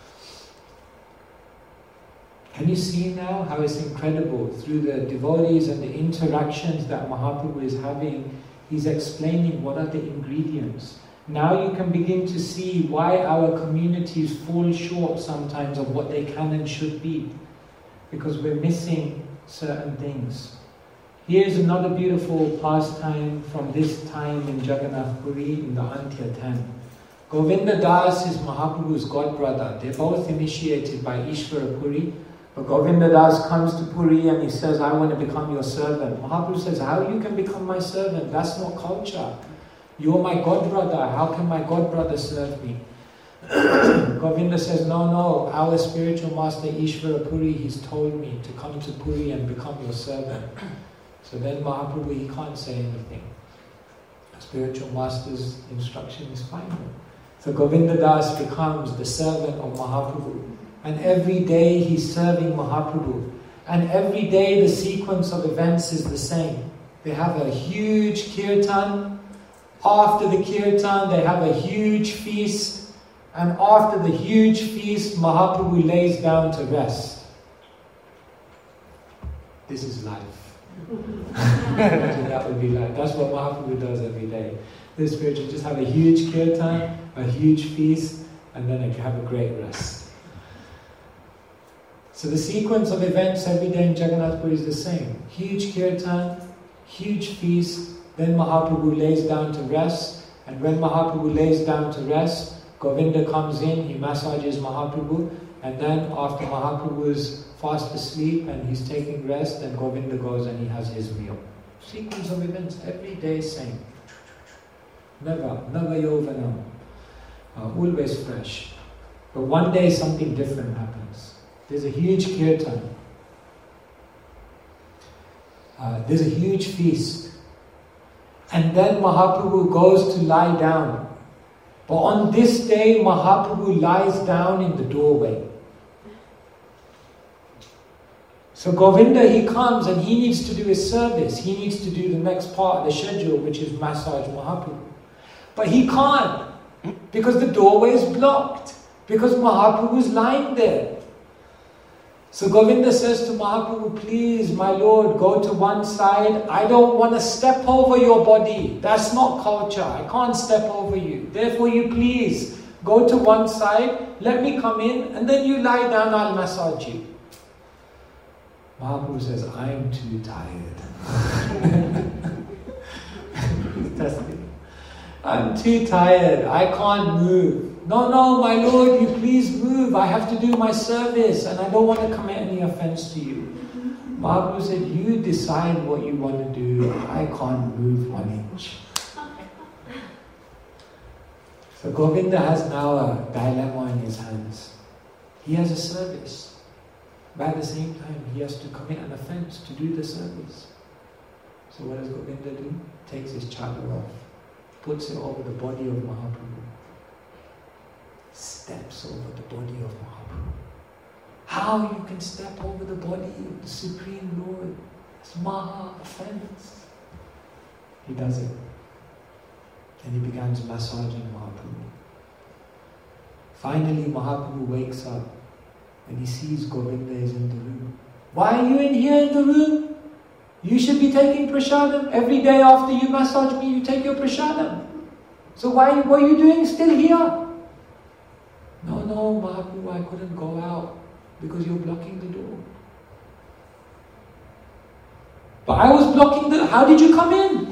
Can you see now how it's incredible? Through the devotees and the interactions that Mahaprabhu is having, he's explaining what are the ingredients. Now you can begin to see why our communities fall short sometimes of what they can and should be. Because we're missing certain things. Here's another beautiful pastime from this time in Jagannath Puri in the Antya ten. Govinda Das is Mahaprabhu's godbrother. They're both initiated by Ishvara Puri. But Govinda Das comes to Puri and he says, I want to become your servant. Mahaprabhu says, how you can become my servant? That's not culture. You're my godbrother. How can my godbrother serve me? Govinda says, no, no. Our spiritual master Ishvara Puri, he's told me to come to Puri and become your servant. So then Mahaprabhu, he can't say anything. The spiritual master's instruction is final. So Govinda Das becomes the servant of Mahaprabhu. And every day he's serving Mahaprabhu. And every day the sequence of events is the same. They have a huge kirtan. After the kirtan, they have a huge feast. And after the huge feast, Mahaprabhu lays down to rest. This is life. That would be life. That's what Mahaprabhu does every day. The spiritual just have a huge kirtan, a huge feast, and then have a great rest. So the sequence of events every day in Jagannath Puri is the same. Huge kirtan, huge feast, then Mahaprabhu lays down to rest, and when Mahaprabhu lays down to rest, Govinda comes in, he massages Mahaprabhu, and then after Mahaprabhu is fast asleep and he's taking rest, then Govinda goes and he has his meal. Sequence of events every day same. Never, never yovanam. Uh, always fresh. But one day something different happens. There's a huge kirtan. Uh, there's a huge feast. And then Mahaprabhu goes to lie down. But on this day, Mahaprabhu lies down in the doorway. So Govinda, he comes and he needs to do his service. He needs to do the next part of the schedule, which is massage Mahaprabhu. But he can't, because the doorway is blocked, because Mahaprabhu is lying there. So Govinda says to Mahaprabhu, please, my Lord, go to one side. I don't want to step over your body. That's not culture. I can't step over you. Therefore, you please go to one side, let me come in, and then you lie down, I'll massage you. Mahaprabhu says, I'm too tired. He's testing. I'm too tired. I can't move. No, no, my Lord, you please move. I have to do my service and I don't want to commit any offense to you. Mahaprabhu said, you decide what you want to do. I can't move one inch. So Govinda has now a dilemma in his hands. He has a service. But at the same time, he has to commit an offense to do the service. So what does Govinda do? Takes his chadar off, puts it over the body of Mahaprabhu, steps over the body of Mahaprabhu. How you can step over the body of the Supreme Lord? It's Maha offense. He does it. And he begins massaging Mahaprabhu. Finally, Mahaprabhu wakes up and he sees Govinda is in the room. Why are you in here in the room? You should be taking prasadam. Every day after you massage me, you take your prasadam. So why, what are you doing still here? No, no, Mahaprabhu, I couldn't go out because you're blocking the door. But I was blocking the... How did you come in?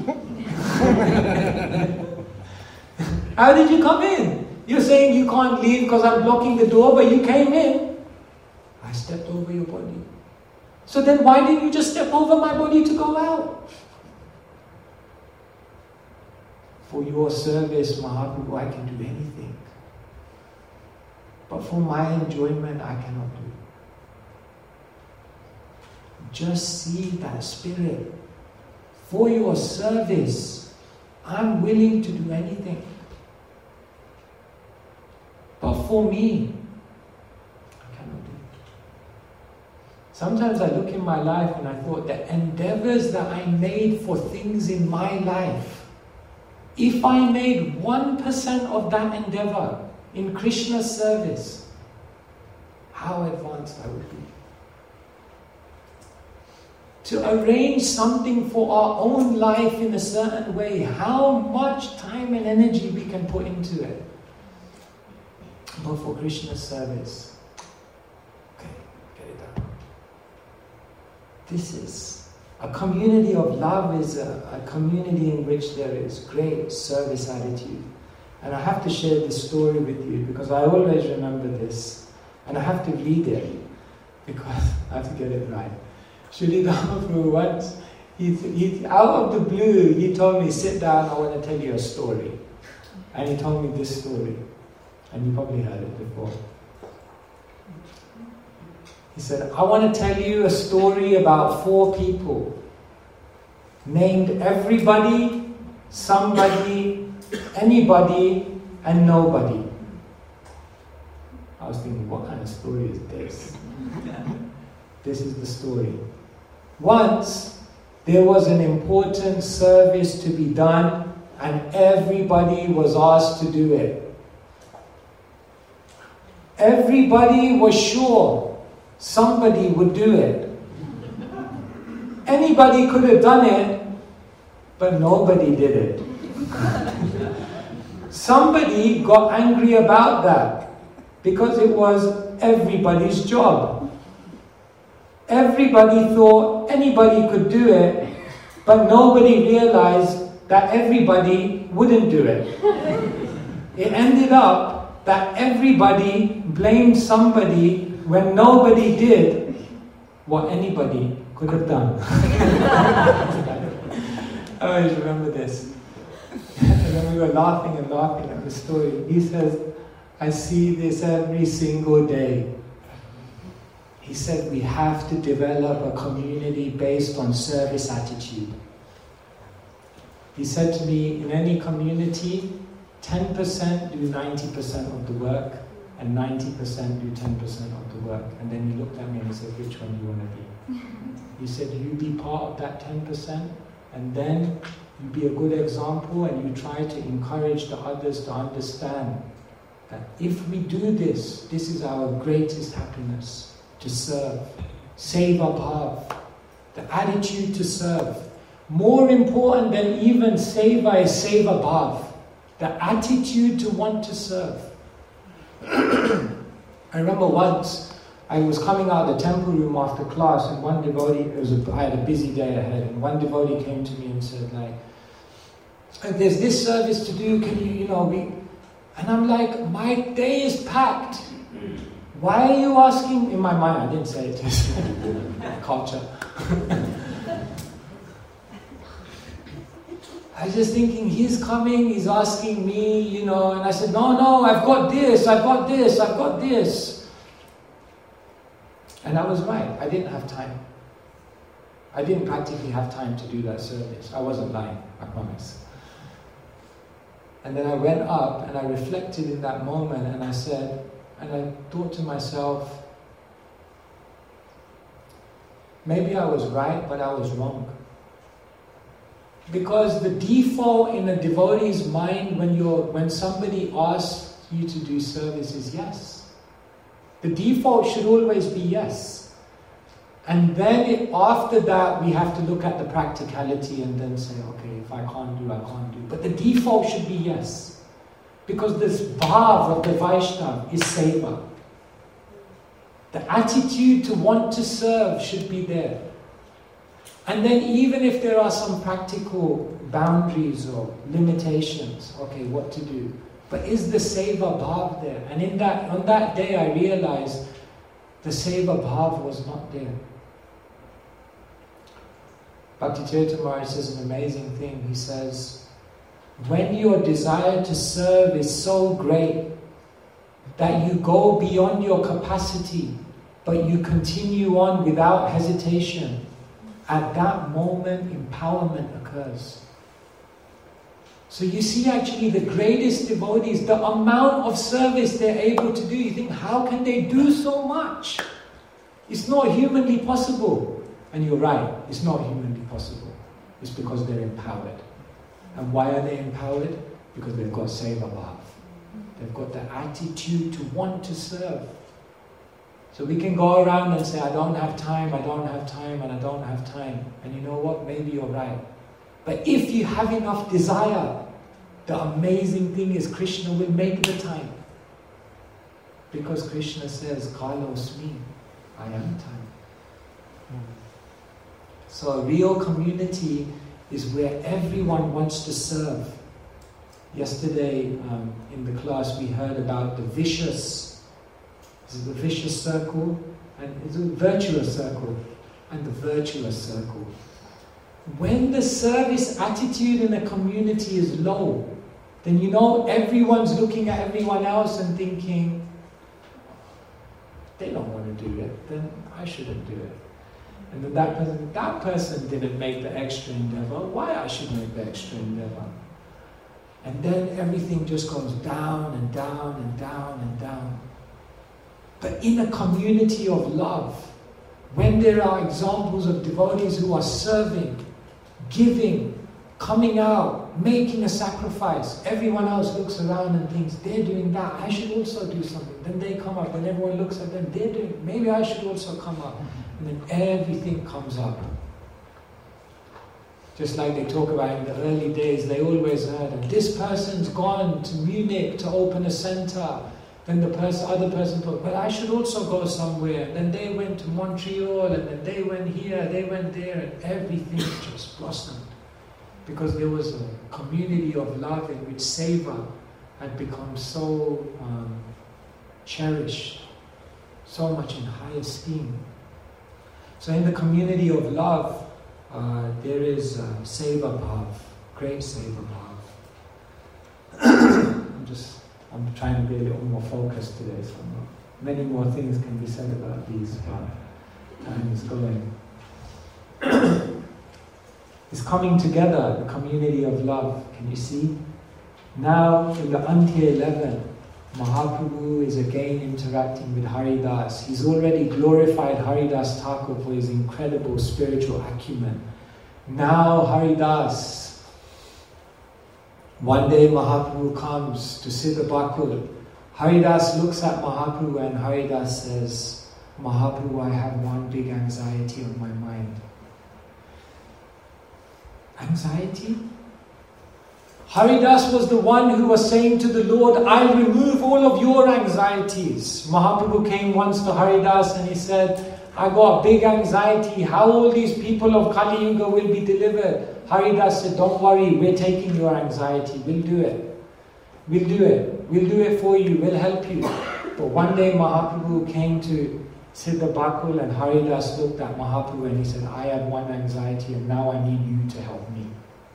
How did you come in? You're saying you can't leave because I'm blocking the door, but you came in. I stepped over your body. So then why didn't you just step over my body to go out? For your service, Mahaprabhu, I can do anything. But for my enjoyment, I cannot do. Just see that spirit. For your service, I'm willing to do anything. But for me, I cannot do it. Sometimes I look in my life and I thought the endeavors that I made for things in my life, if I made one percent of that endeavor in Krishna's service, how advanced I would be. To arrange something for our own life in a certain way, how much time and energy we can put into it. But for Krishna's service, okay, get it done. This is a community of love, is a, a community in which there is great service attitude. And I have to share this story with you because I always remember this. And I have to read it because I have to get it right. Srila Mahaprabhu once, he, he, out of the blue, he told me, sit down, I want to tell you a story. And he told me this story. And you probably heard it before. He said, I want to tell you a story about four people. named everybody, somebody, anybody, and nobody. I was thinking, what kind of story is this? This is the story. Once, there was an important service to be done, and everybody was asked to do it. Everybody was sure somebody would do it. Anybody could have done it, but nobody did it. Somebody got angry about that because it was everybody's job. Everybody thought anybody could do it, but nobody realized that everybody wouldn't do it. It ended up that everybody blamed somebody when nobody did what anybody could have done. I always remember this. And then we were laughing and laughing at the story. He says, I see this every single day. He said, we have to develop a community based on service attitude. He said to me, in any community, ten percent do ninety percent of the work, and ninety percent do ten percent of the work. And then he looked at me and he said, which one do you want to be? He said, you be part of that ten percent, and then you be a good example, and you try to encourage the others to understand that if we do this, this is our greatest happiness, to serve. Seva bhav, the attitude to serve. More important than even seva is seva bhav, the attitude to want to serve. I remember once I was coming out of the temple room after class, and one devotee, it was a, I had a busy day ahead, and one devotee came to me and said, like, there's this service to do, can you, you know, be... And I'm like, my day is packed. Why are you asking? In my mind, I didn't say it, just culture. I was just thinking, he's coming, he's asking me, you know, and I said, no, no, I've got this, I've got this, I've got this. And I was right, I didn't have time. I didn't practically have time to do that service. I wasn't lying, I promise. And then I went up and I reflected in that moment, and I said, and I thought to myself, maybe I was right, but I was wrong. Because the default in a devotee's mind when you're when somebody asks you to do service is yes. The default should always be yes. And then it, after that we have to look at the practicality and then say, okay, if I can't do, I can't do. But the default should be yes. Because this bhav of the Vaishnava is seva. The attitude to want to serve should be there. And then even if there are some practical boundaries or limitations, okay, what to do. But is the seva bhav there? And in that, on that day I realized the seva bhav was not there. Bhakti Tirtha Maharaj says an amazing thing. He says, when your desire to serve is so great that you go beyond your capacity, but you continue on without hesitation, at that moment, empowerment occurs. So you see actually the greatest devotees, the amount of service they're able to do, you think, how can they do so much? It's not humanly possible. And you're right, it's not humanly possible. It's because they're empowered. And why are they empowered? Because they've got seva bhav. They've got the attitude to want to serve. So we can go around and say, I don't have time, I don't have time, and I don't have time. And you know what? Maybe you're right. But if you have enough desire, the amazing thing is Krishna will make the time. Because Krishna says, Kalosmi, I am time. So a real community is where everyone wants to serve. Yesterday um, in the class we heard about the vicious This is the vicious circle, and it's a virtuous circle, and the virtuous circle. When the service attitude in a community is low, then you know everyone's looking at everyone else and thinking, they don't want to do it, then I shouldn't do it. And then that person, that person didn't make the extra endeavor. Why I should make the extra endeavor? And then everything just goes down and down and down and down. But in a community of love, when there are examples of devotees who are serving, giving, coming out, making a sacrifice, everyone else looks around and thinks, they're doing that, I should also do something. Then they come up, and everyone looks at them, they're doing, maybe I should also come up. And then everything comes up. Just like they talk about in the early days, they always heard, and this person's gone to Munich to open a center. Then the person, other person thought, well, I should also go somewhere. And then they went to Montreal, and then they went here, they went there, and everything just blossomed. Because there was a community of love in which Seva had become so um, cherished, so much in high esteem. So in the community of love, uh, there is uh, Seva Bhav, great Seva Bhav. I'm just, I'm trying to be a little more focused today, so not, many more things can be said about these, but time is going. It's coming together, the community of love. Can you see? Now, in the Antya eleven, Mahaprabhu is again interacting with Haridas. He's already glorified Haridas Thakur for his incredible spiritual acumen. Now Haridas, one day Mahaprabhu comes to Siddha Bakul. Haridas looks at Mahaprabhu and Haridas says, Mahaprabhu, I have one big anxiety on my mind. Anxiety? Haridas was the one who was saying to the Lord, I'll remove all of your anxieties. Mahaprabhu came once to Haridas and he said, I got a big anxiety, how all these people of Kali Yuga will be delivered. Haridas said, don't worry, we're taking your anxiety, we'll do it. We'll do it, we'll do it for you, we'll help you. But one day Mahaprabhu came to Siddha Bakul and Haridas looked at Mahaprabhu and he said, I have one anxiety and now I need you to help me.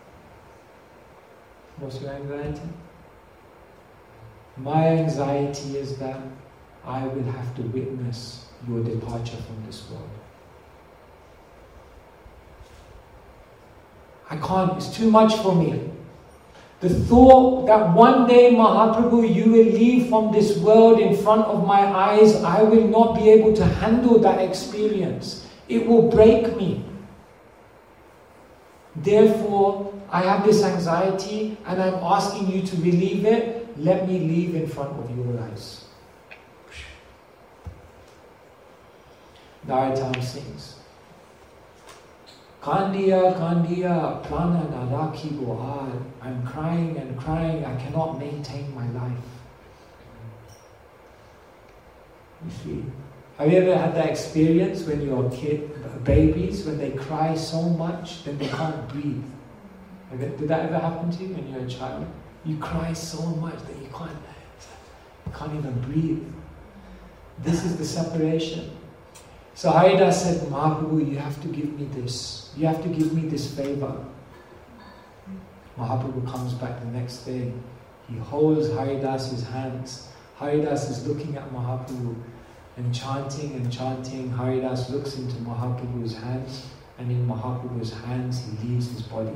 What's your anxiety? My anxiety is that I will have to witness your departure from this world. I can't, it's too much for me. The thought that one day, Mahaprabhu, you will leave from this world in front of my eyes, I will not be able to handle that experience. It will break me. Therefore, I have this anxiety and I'm asking you to relieve it. Let me leave in front of your eyes. Narottam sings. Kandiya, Kandiya, Prana Naraki Goal. I'm crying and crying, I cannot maintain my life. You see, have you ever had that experience when you're kid, babies, when they cry so much, then they can't breathe? Did that ever happen to you when you're a child? You cry so much that you can't, you can't even breathe. This is the separation. So Haridas said, Mahaprabhu, you have to give me this. You have to give me this favor. Mahaprabhu comes back the next day. He holds Haridas's hands. Haridas is looking at Mahaprabhu and chanting and chanting. Haridas looks into Mahaprabhu's hands, and in Mahaprabhu's hands he leaves his body.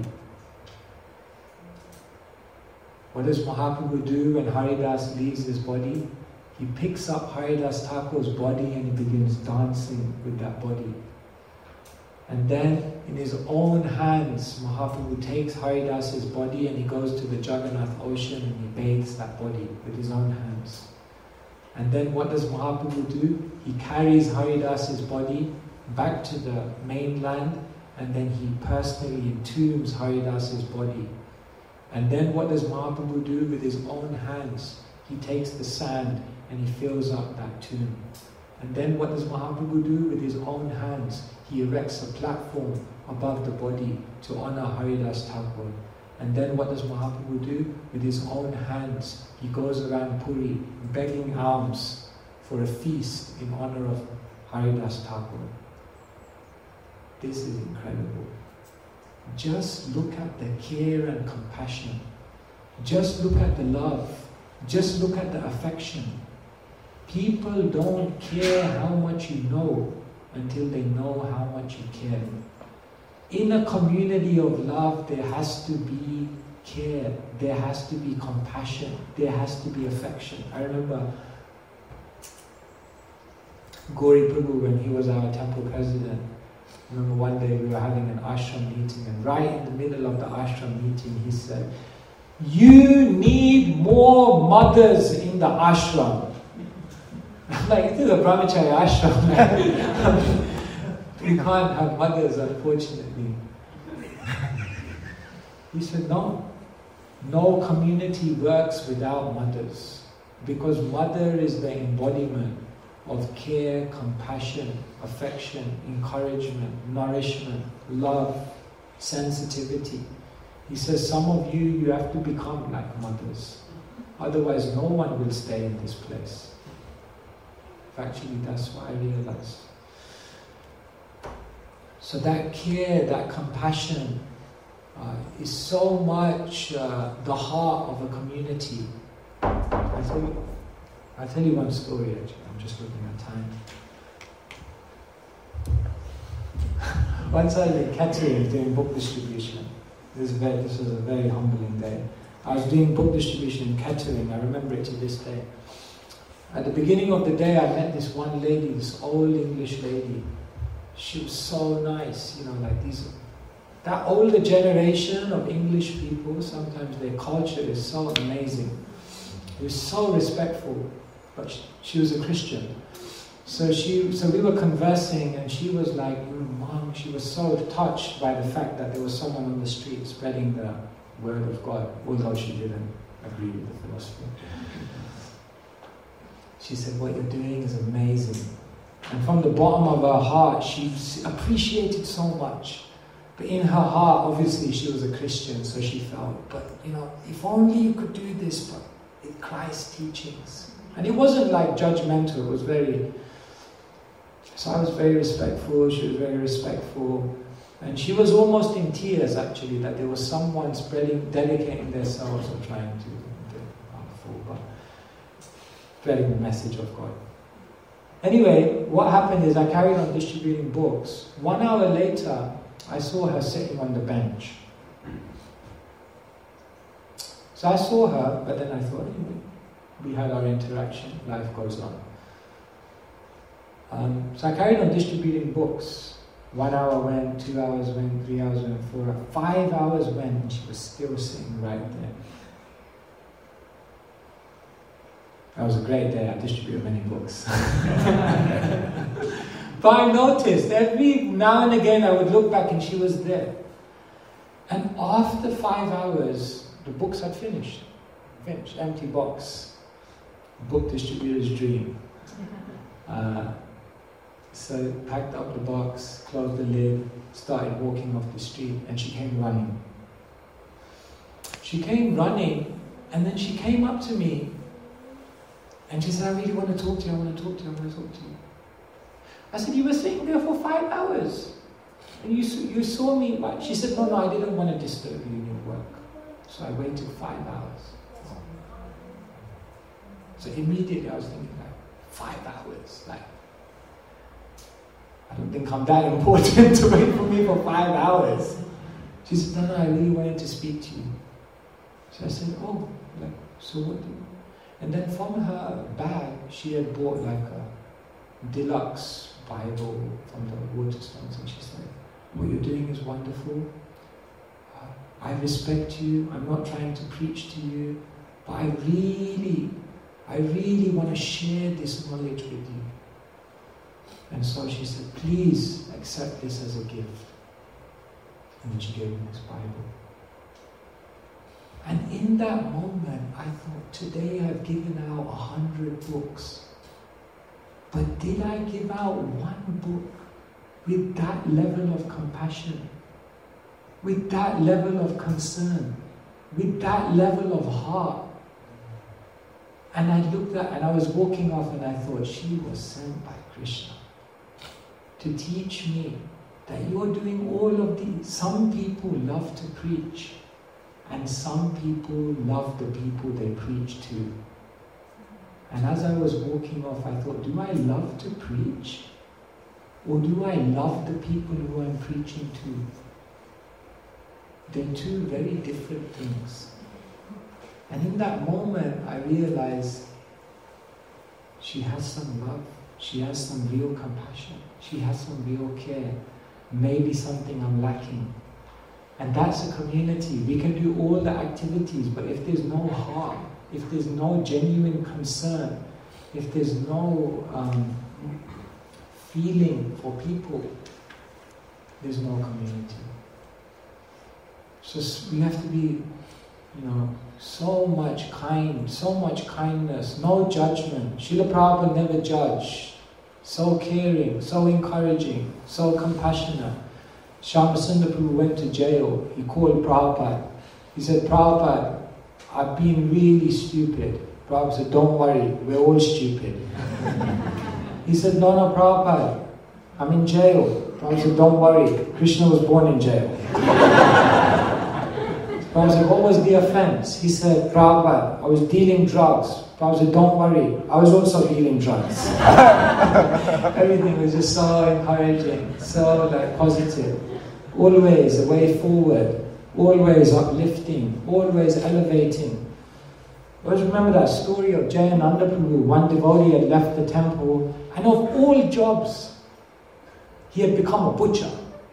What does Mahaprabhu do when Haridas leaves his body? He picks up Haridas Thakur's body and he begins dancing with that body. And then in his own hands, Mahaprabhu takes Haridas's body and he goes to the Jagannath ocean and he bathes that body with his own hands. And then what does Mahaprabhu do? He carries Haridas's body back to the mainland and then he personally entombs Haridas's body. And then what does Mahaprabhu do with his own hands? He takes the sand and he fills up that tomb. And then what does Mahaprabhu do with his own hands? He erects a platform above the body to honor Haridas Thakur. And then what does Mahaprabhu do? With his own hands, he goes around Puri begging alms for a feast in honor of Haridas Thakur. This is incredible. Just look at the care and compassion. Just look at the love. Just look at the affection. People don't care how much you know until they know how much you care. In a community of love, there has to be care, there has to be compassion, there has to be affection. I remember Gauri Prabhu, when he was our temple president, I remember one day we were having an ashram meeting, and right in the middle of the ashram meeting he said, "You need more mothers in the ashram." I'm like, this is a brahmachari ashram. We can't have mothers, unfortunately. He said, no. No community works without mothers. Because mother is the embodiment of care, compassion, affection, encouragement, nourishment, love, sensitivity. He says, some of you, you have to become like mothers. Otherwise, no one will stay in this place. Actually, that's what I realized. So that care, that compassion uh, is so much uh, the heart of a community. I tell you, I'll tell you one story actually. I'm just looking at time. Once I was in Kettering doing book distribution. This, is very, this was a very humbling day. I was doing book distribution in Kettering. I remember it to this day. At the beginning of the day, I met this one lady, this old English lady. She was so nice, you know, like these, that older generation of English people, sometimes their culture is so amazing. It was so respectful, but she, she was a Christian. So she, so we were conversing, and she was like, Mom, she was so touched by the fact that there was someone on the street spreading the word of God, although she didn't agree with the philosophy. She said, what you're doing is amazing. And from the bottom of her heart, she appreciated so much. But in her heart, obviously, she was a Christian, so she felt, but, you know, if only you could do this, but in Christ's teachings. And it wasn't like judgmental, it was very... So I was very respectful, she was very respectful. And she was almost in tears, actually, that there was someone spreading, dedicating themselves or trying to... but spreading the message of God. Anyway, what happened is I carried on distributing books. One hour later, I saw her sitting on the bench. So I saw her, but then I thought, anyway, we had our interaction, life goes on. Um, so I carried on distributing books. One hour went, two hours went, three hours went, four hours, five hours went, and she was still sitting right there. That was a great day. I distributed many books. But I noticed every now and again I would look back and she was there. And after five hours, the books had finished. Finished. Empty box. Book distributor's dream. Uh, so packed up the box, closed the lid, started walking off the street, and she came running. She came running, and then she came up to me. And she said, I really want to talk to you, I want to talk to you, I want to talk to you. I said, you were sitting there for five hours. And you, you saw me, but she said, no, no, I didn't want to disturb you in your work. So I waited five hours. So immediately I was thinking, like, five hours? Like, I don't think I'm that important to wait for me for five hours. She said, no, no, I really wanted to speak to you. So I said, oh, like, so what do you... And then from her bag, she had bought like a deluxe Bible from the Waterstones, and she said, what you're doing is wonderful. Uh, I respect you. I'm not trying to preach to you, but I really, I really want to share this knowledge with you. And so she said, please accept this as a gift. And then she gave me this Bible. And in that moment, I thought, today I've given out a hundred books. But did I give out one book with that level of compassion, with that level of concern, with that level of heart? And I looked at, and I was walking off, and I thought, she was sent by Krishna to teach me that you're doing all of these. Some people love to preach. And some people love the people they preach to. And as I was walking off, I thought, do I love to preach? Or do I love the people who I'm preaching to? They're two very different things. And in that moment, I realized she has some love. She has some real compassion. She has some real care. Maybe something I'm lacking. And that's a community. We can do all the activities, but if there's no heart, if there's no genuine concern, if there's no um, feeling for people, there's no community. So we have to be, you know, so much kind, so much kindness, no judgment. Srila Prabhupada never judged. So caring, so encouraging, so compassionate. Shyama-Sundar Prabhu went to jail. He called Prabhupada. He said, Prabhupada, I've been really stupid. Prabhupada said, don't worry, we're all stupid. He said, no, no, Prabhupada, I'm in jail. Prabhupada said, don't worry, Krishna was born in jail. Prabhupada said, what was the offense? He said, Prabhupada, I was dealing drugs. Prabhupada said, don't worry, I was also dealing drugs. Everything was just so encouraging, so like positive. Always a way forward, always uplifting, always elevating. Always remember that story of Jayananda Prabhu. One devotee had left the temple, and of all jobs, he had become a butcher.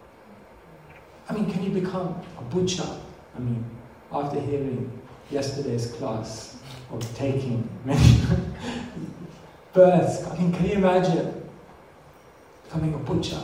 I mean, can you become a butcher? I mean, after hearing yesterday's class of taking many births, I mean, can you imagine becoming a butcher?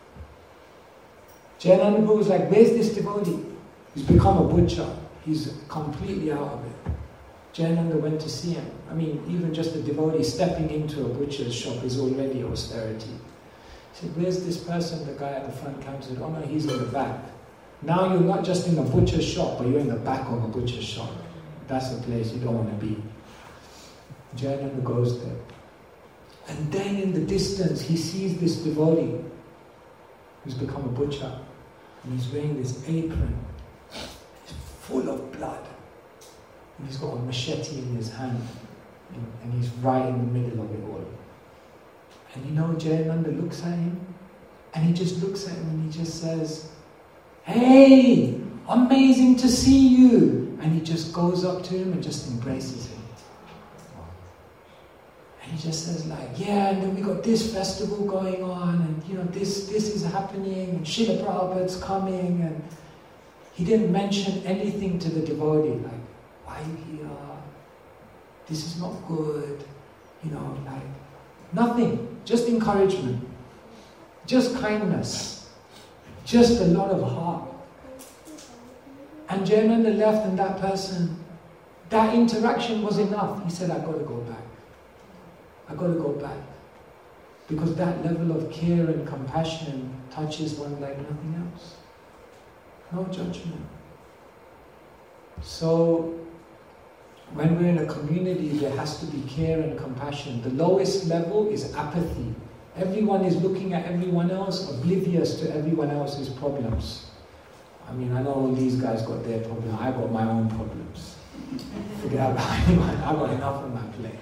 Jayananda Prabhu was like, where's this devotee? He's become a butcher. He's completely out of it. Jayananda went to see him. I mean, even just a devotee stepping into a butcher's shop is already austerity. He said, where's this person? The guy at the front counter said, oh no, he's in the back. Now you're not just in a butcher's shop, but you're in the back of a butcher's shop. That's a place you don't want to be. Jayananda goes there. And then in the distance, he sees this devotee who's become a butcher. And he's wearing this apron. It's full of blood. And he's got a machete in his hand. And, and he's right in the middle of it all. And you know, Jayananda looks at him. And he just looks at him and he just says, hey, amazing to see you. And he just goes up to him and just embraces him. And he just says like, yeah, and then we got this festival going on, and you know, this this is happening, and Srila Prabhupada's coming, and he didn't mention anything to the devotee, like, why are you here? This is not good. You know, like, nothing. Just encouragement. Just kindness. Just a lot of heart. And Jayananda left, and that person, that interaction was enough. He said, I've got to go back. I've got to go back. Because that level of care and compassion touches one like nothing else. No judgment. So, when we're in a community, there has to be care and compassion. The lowest level is apathy. Everyone is looking at everyone else, oblivious to everyone else's problems. I mean, I know all these guys got their problems. I got my own problems. Forget about anyone. I've got enough on my plate.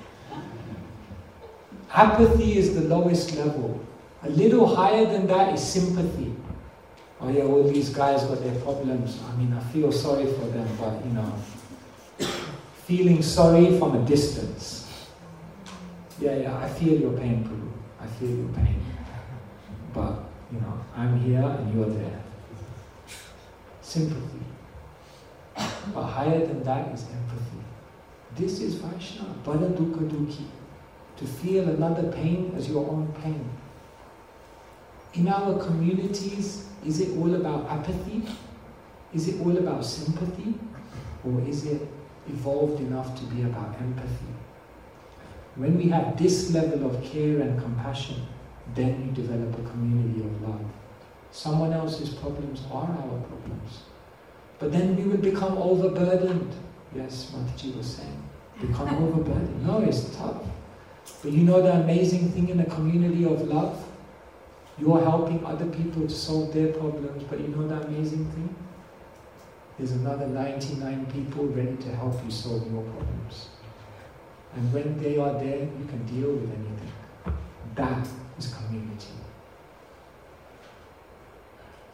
Apathy is the lowest level. A little higher than that is sympathy. Oh yeah, all these guys got their problems. I mean, I feel sorry for them, but you know, feeling sorry from a distance. Yeah, yeah, I feel your pain, Prabhu. I feel your pain. But, you know, I'm here and you're there. Sympathy. But higher than that is empathy. This is Vaishnava, Bada Dukkha Dukhi. To feel another pain as your own pain. In our communities, is it all about apathy? Is it all about sympathy? Or is it evolved enough to be about empathy? When we have this level of care and compassion, then you develop a community of love. Someone else's problems are our problems. But then we will become overburdened. Yes, Mataji was saying, become overburdened. No, it's tough. But you know the amazing thing in a community of love? You're helping other people to solve their problems, but you know the amazing thing? There's another ninety-nine people ready to help you solve your problems. And when they are there, you can deal with anything. That is community.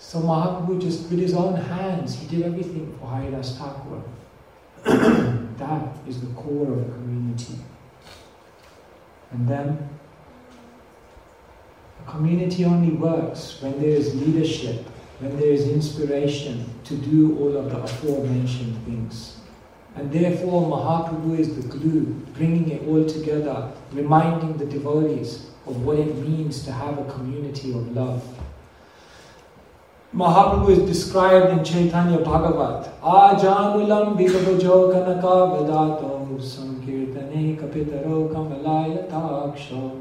So Mahaprabhu just, with his own hands, he did everything for Haridas Thakur. That is the core of a community. And then, a community only works when there is leadership, when there is inspiration to do all of the aforementioned things. And therefore Mahaprabhu is the glue, bringing it all together, reminding the devotees of what it means to have a community of love. Mahaprabhu is described in Chaitanya Bhagavat. Ajanulam bikabajo kanaka vedato sankirtane kapitaro kamalayataksho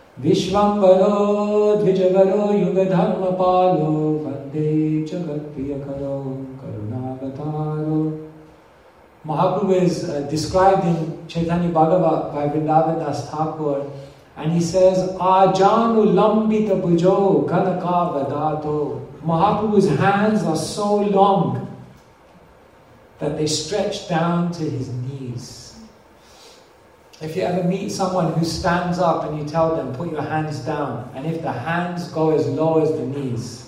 Vishvambaro dvijavaro yugadharma palo vande jagat priyakaro karunavataro. Mahaprabhu is uh, described in Chaitanya Bhagavat by Vrindavan Das Thakur, and he says, Ajanu lambita bhujo ganaka vadato. Mahaprabhu's hands are so long that they stretch down to his knees. If you ever meet someone who stands up and you tell them, put your hands down, and if the hands go as low as the knees,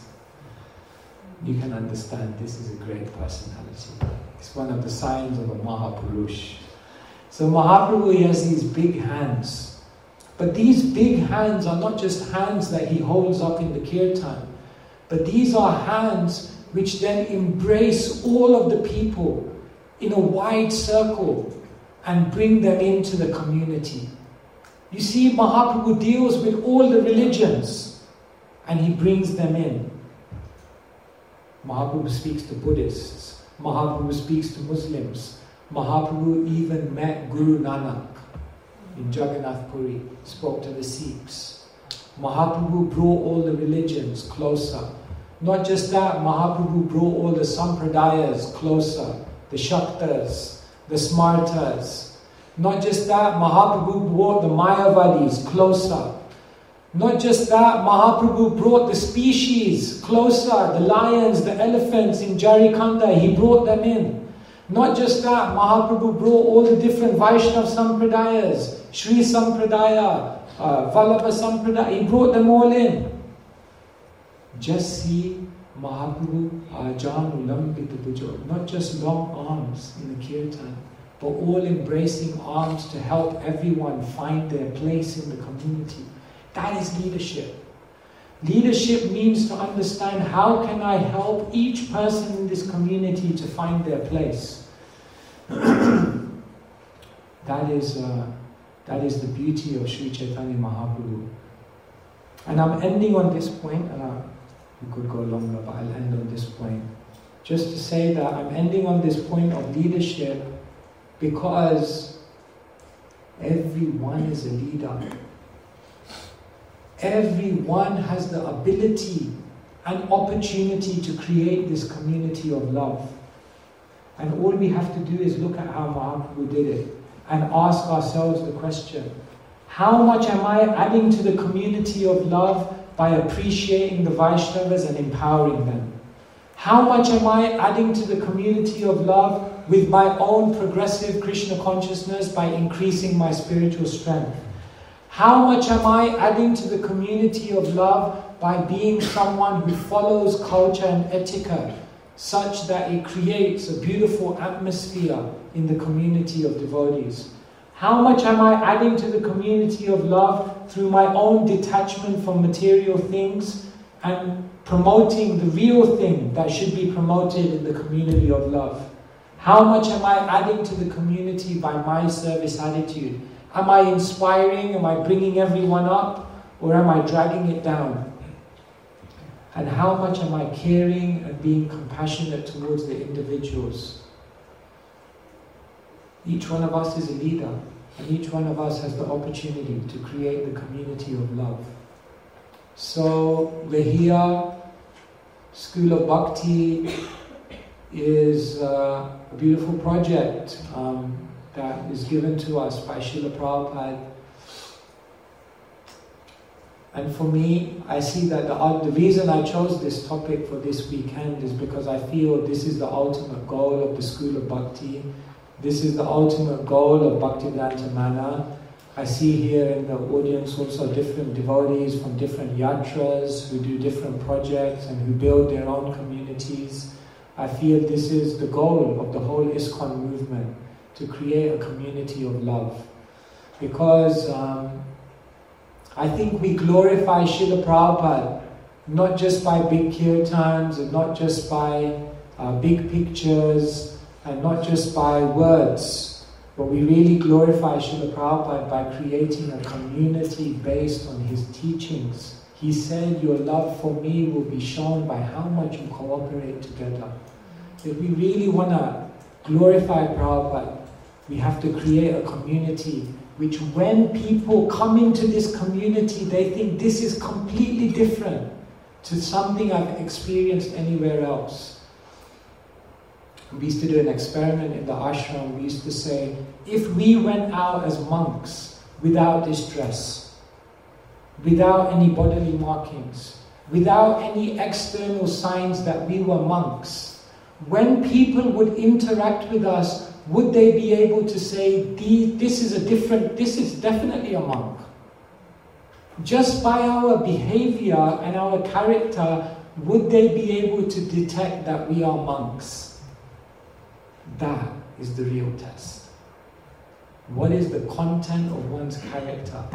you can understand this is a great personality. It's one of the signs of a Mahapurush. So Mahaprabhu, he has these big hands. But these big hands are not just hands that he holds up in the kirtan, but these are hands which then embrace all of the people in a wide circle and bring them into the community. You see, Mahaprabhu deals with all the religions and he brings them in. Mahaprabhu speaks to Buddhists. Mahaprabhu speaks to Muslims. Mahaprabhu even met Guru Nanak in Jagannath Puri, spoke to the Sikhs. Mahaprabhu brought all the religions closer. Not just that, Mahaprabhu brought all the sampradayas closer, the Shaktas, the Smartas. Not just that, Mahaprabhu brought the Mayavadis closer. Not just that, Mahaprabhu brought the species closer, the lions, the elephants in Jarikanda, he brought them in. Not just that, Mahaprabhu brought all the different Vaishnava Sampradayas, Sri Sampradaya, uh, Vallabha Sampradaya, he brought them all in. Just see Mahaprabhu, Ajanu Lambita Bhujo, not just long arms in the kirtan, but all embracing arms to help everyone find their place in the community. That is leadership. Leadership means to understand how can I help each person in this community to find their place. that is uh, that is the beauty of Sri Chaitanya Mahaprabhu. And I'm ending on this point, and I, we could go longer, but I'll end on this point. Just to say that I'm ending on this point of leadership because everyone is a leader. Everyone has the ability and opportunity to create this community of love. And all we have to do is look at how Mahaprabhu did it and ask ourselves the question, how much am I adding to the community of love by appreciating the Vaishnavas and empowering them? How much am I adding to the community of love with my own progressive Krishna consciousness by increasing my spiritual strength? How much am I adding to the community of love by being someone who follows culture and etiquette such that it creates a beautiful atmosphere in the community of devotees? How much am I adding to the community of love through my own detachment from material things and promoting the real thing that should be promoted in the community of love? How much am I adding to the community by my service attitude? Am I inspiring? Am I bringing everyone up? Or am I dragging it down? And how much am I caring and being compassionate towards the individuals? Each one of us is a leader, and each one of us has the opportunity to create the community of love. So, we're here. School of Bhakti is uh, a beautiful project um, that is given to us by Srila Prabhupada. And for me, I see that the, the reason I chose this topic for this weekend is because I feel this is the ultimate goal of the School of Bhakti. This is the ultimate goal of Bhaktivedanta Mana. I see here in the audience also different devotees from different yatras who do different projects and who build their own communities. I feel this is the goal of the whole ISKCON movement, to create a community of love. Because um, I think we glorify Srila Prabhupada not just by big kirtans and not just by uh, big pictures and not just by words, but we really glorify Srila Prabhupada by creating a community based on his teachings. He said, your love for me will be shown by how much you cooperate together. If we really want to glorify Prabhupada, we have to create a community which when people come into this community, they think this is completely different to something I've experienced anywhere else. We used to do an experiment in the ashram. We used to say, if we went out as monks without this dress, without any bodily markings, without any external signs that we were monks, when people would interact with us, would they be able to say, this is a different, this is definitely a monk? Just by our behavior and our character, would they be able to detect that we are monks? That is the real test. What is the content of one's character?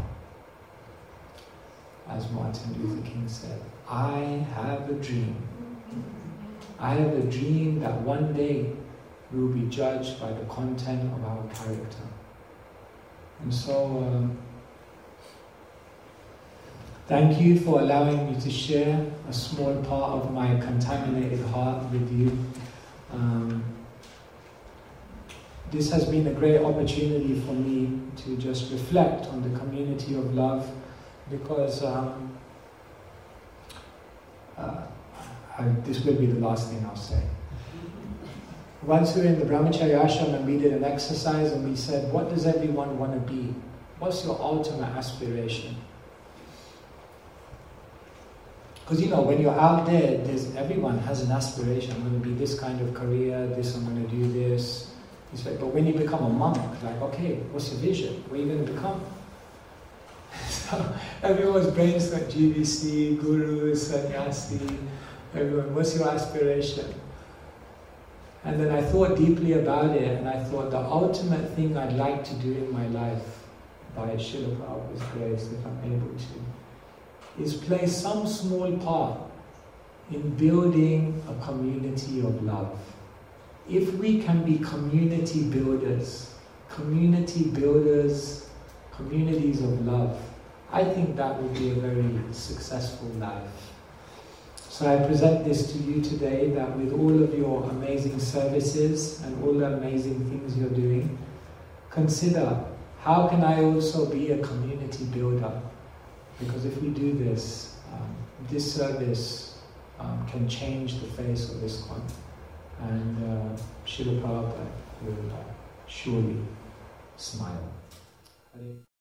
As Martin Luther King said, I have a dream. I have a dream that one day we will be judged by the content of our character. And so, um, thank you for allowing me to share a small part of my contaminated heart with you. Um, This has been a great opportunity for me to just reflect on the community of love, because um, uh, I, this will be the last thing I'll say. Once we were in the Brahmacharya ashram and we did an exercise and we said, what does everyone want to be? What's your ultimate aspiration? Because you know, when you're out there, there's, everyone has an aspiration. I'm going to be this kind of career, this, I'm going to do this. It's like, but when you become a monk, like, okay, what's your vision? What are you going to become? So everyone's brains like G B C, guru, sannyasi, everyone, what's your aspiration? And then I thought deeply about it, and I thought the ultimate thing I'd like to do in my life, by Srila Prabhupada's grace, if I'm able to, is play some small part in building a community of love. If we can be community builders, community builders, communities of love, I think that would be a very successful life. So I present this to you today, that with all of your amazing services and all the amazing things you're doing, consider, how can I also be a community builder? Because if we do this, um, this service um, can change the face of ISKCON. And uh, Srila Prabhupada will uh, surely smile.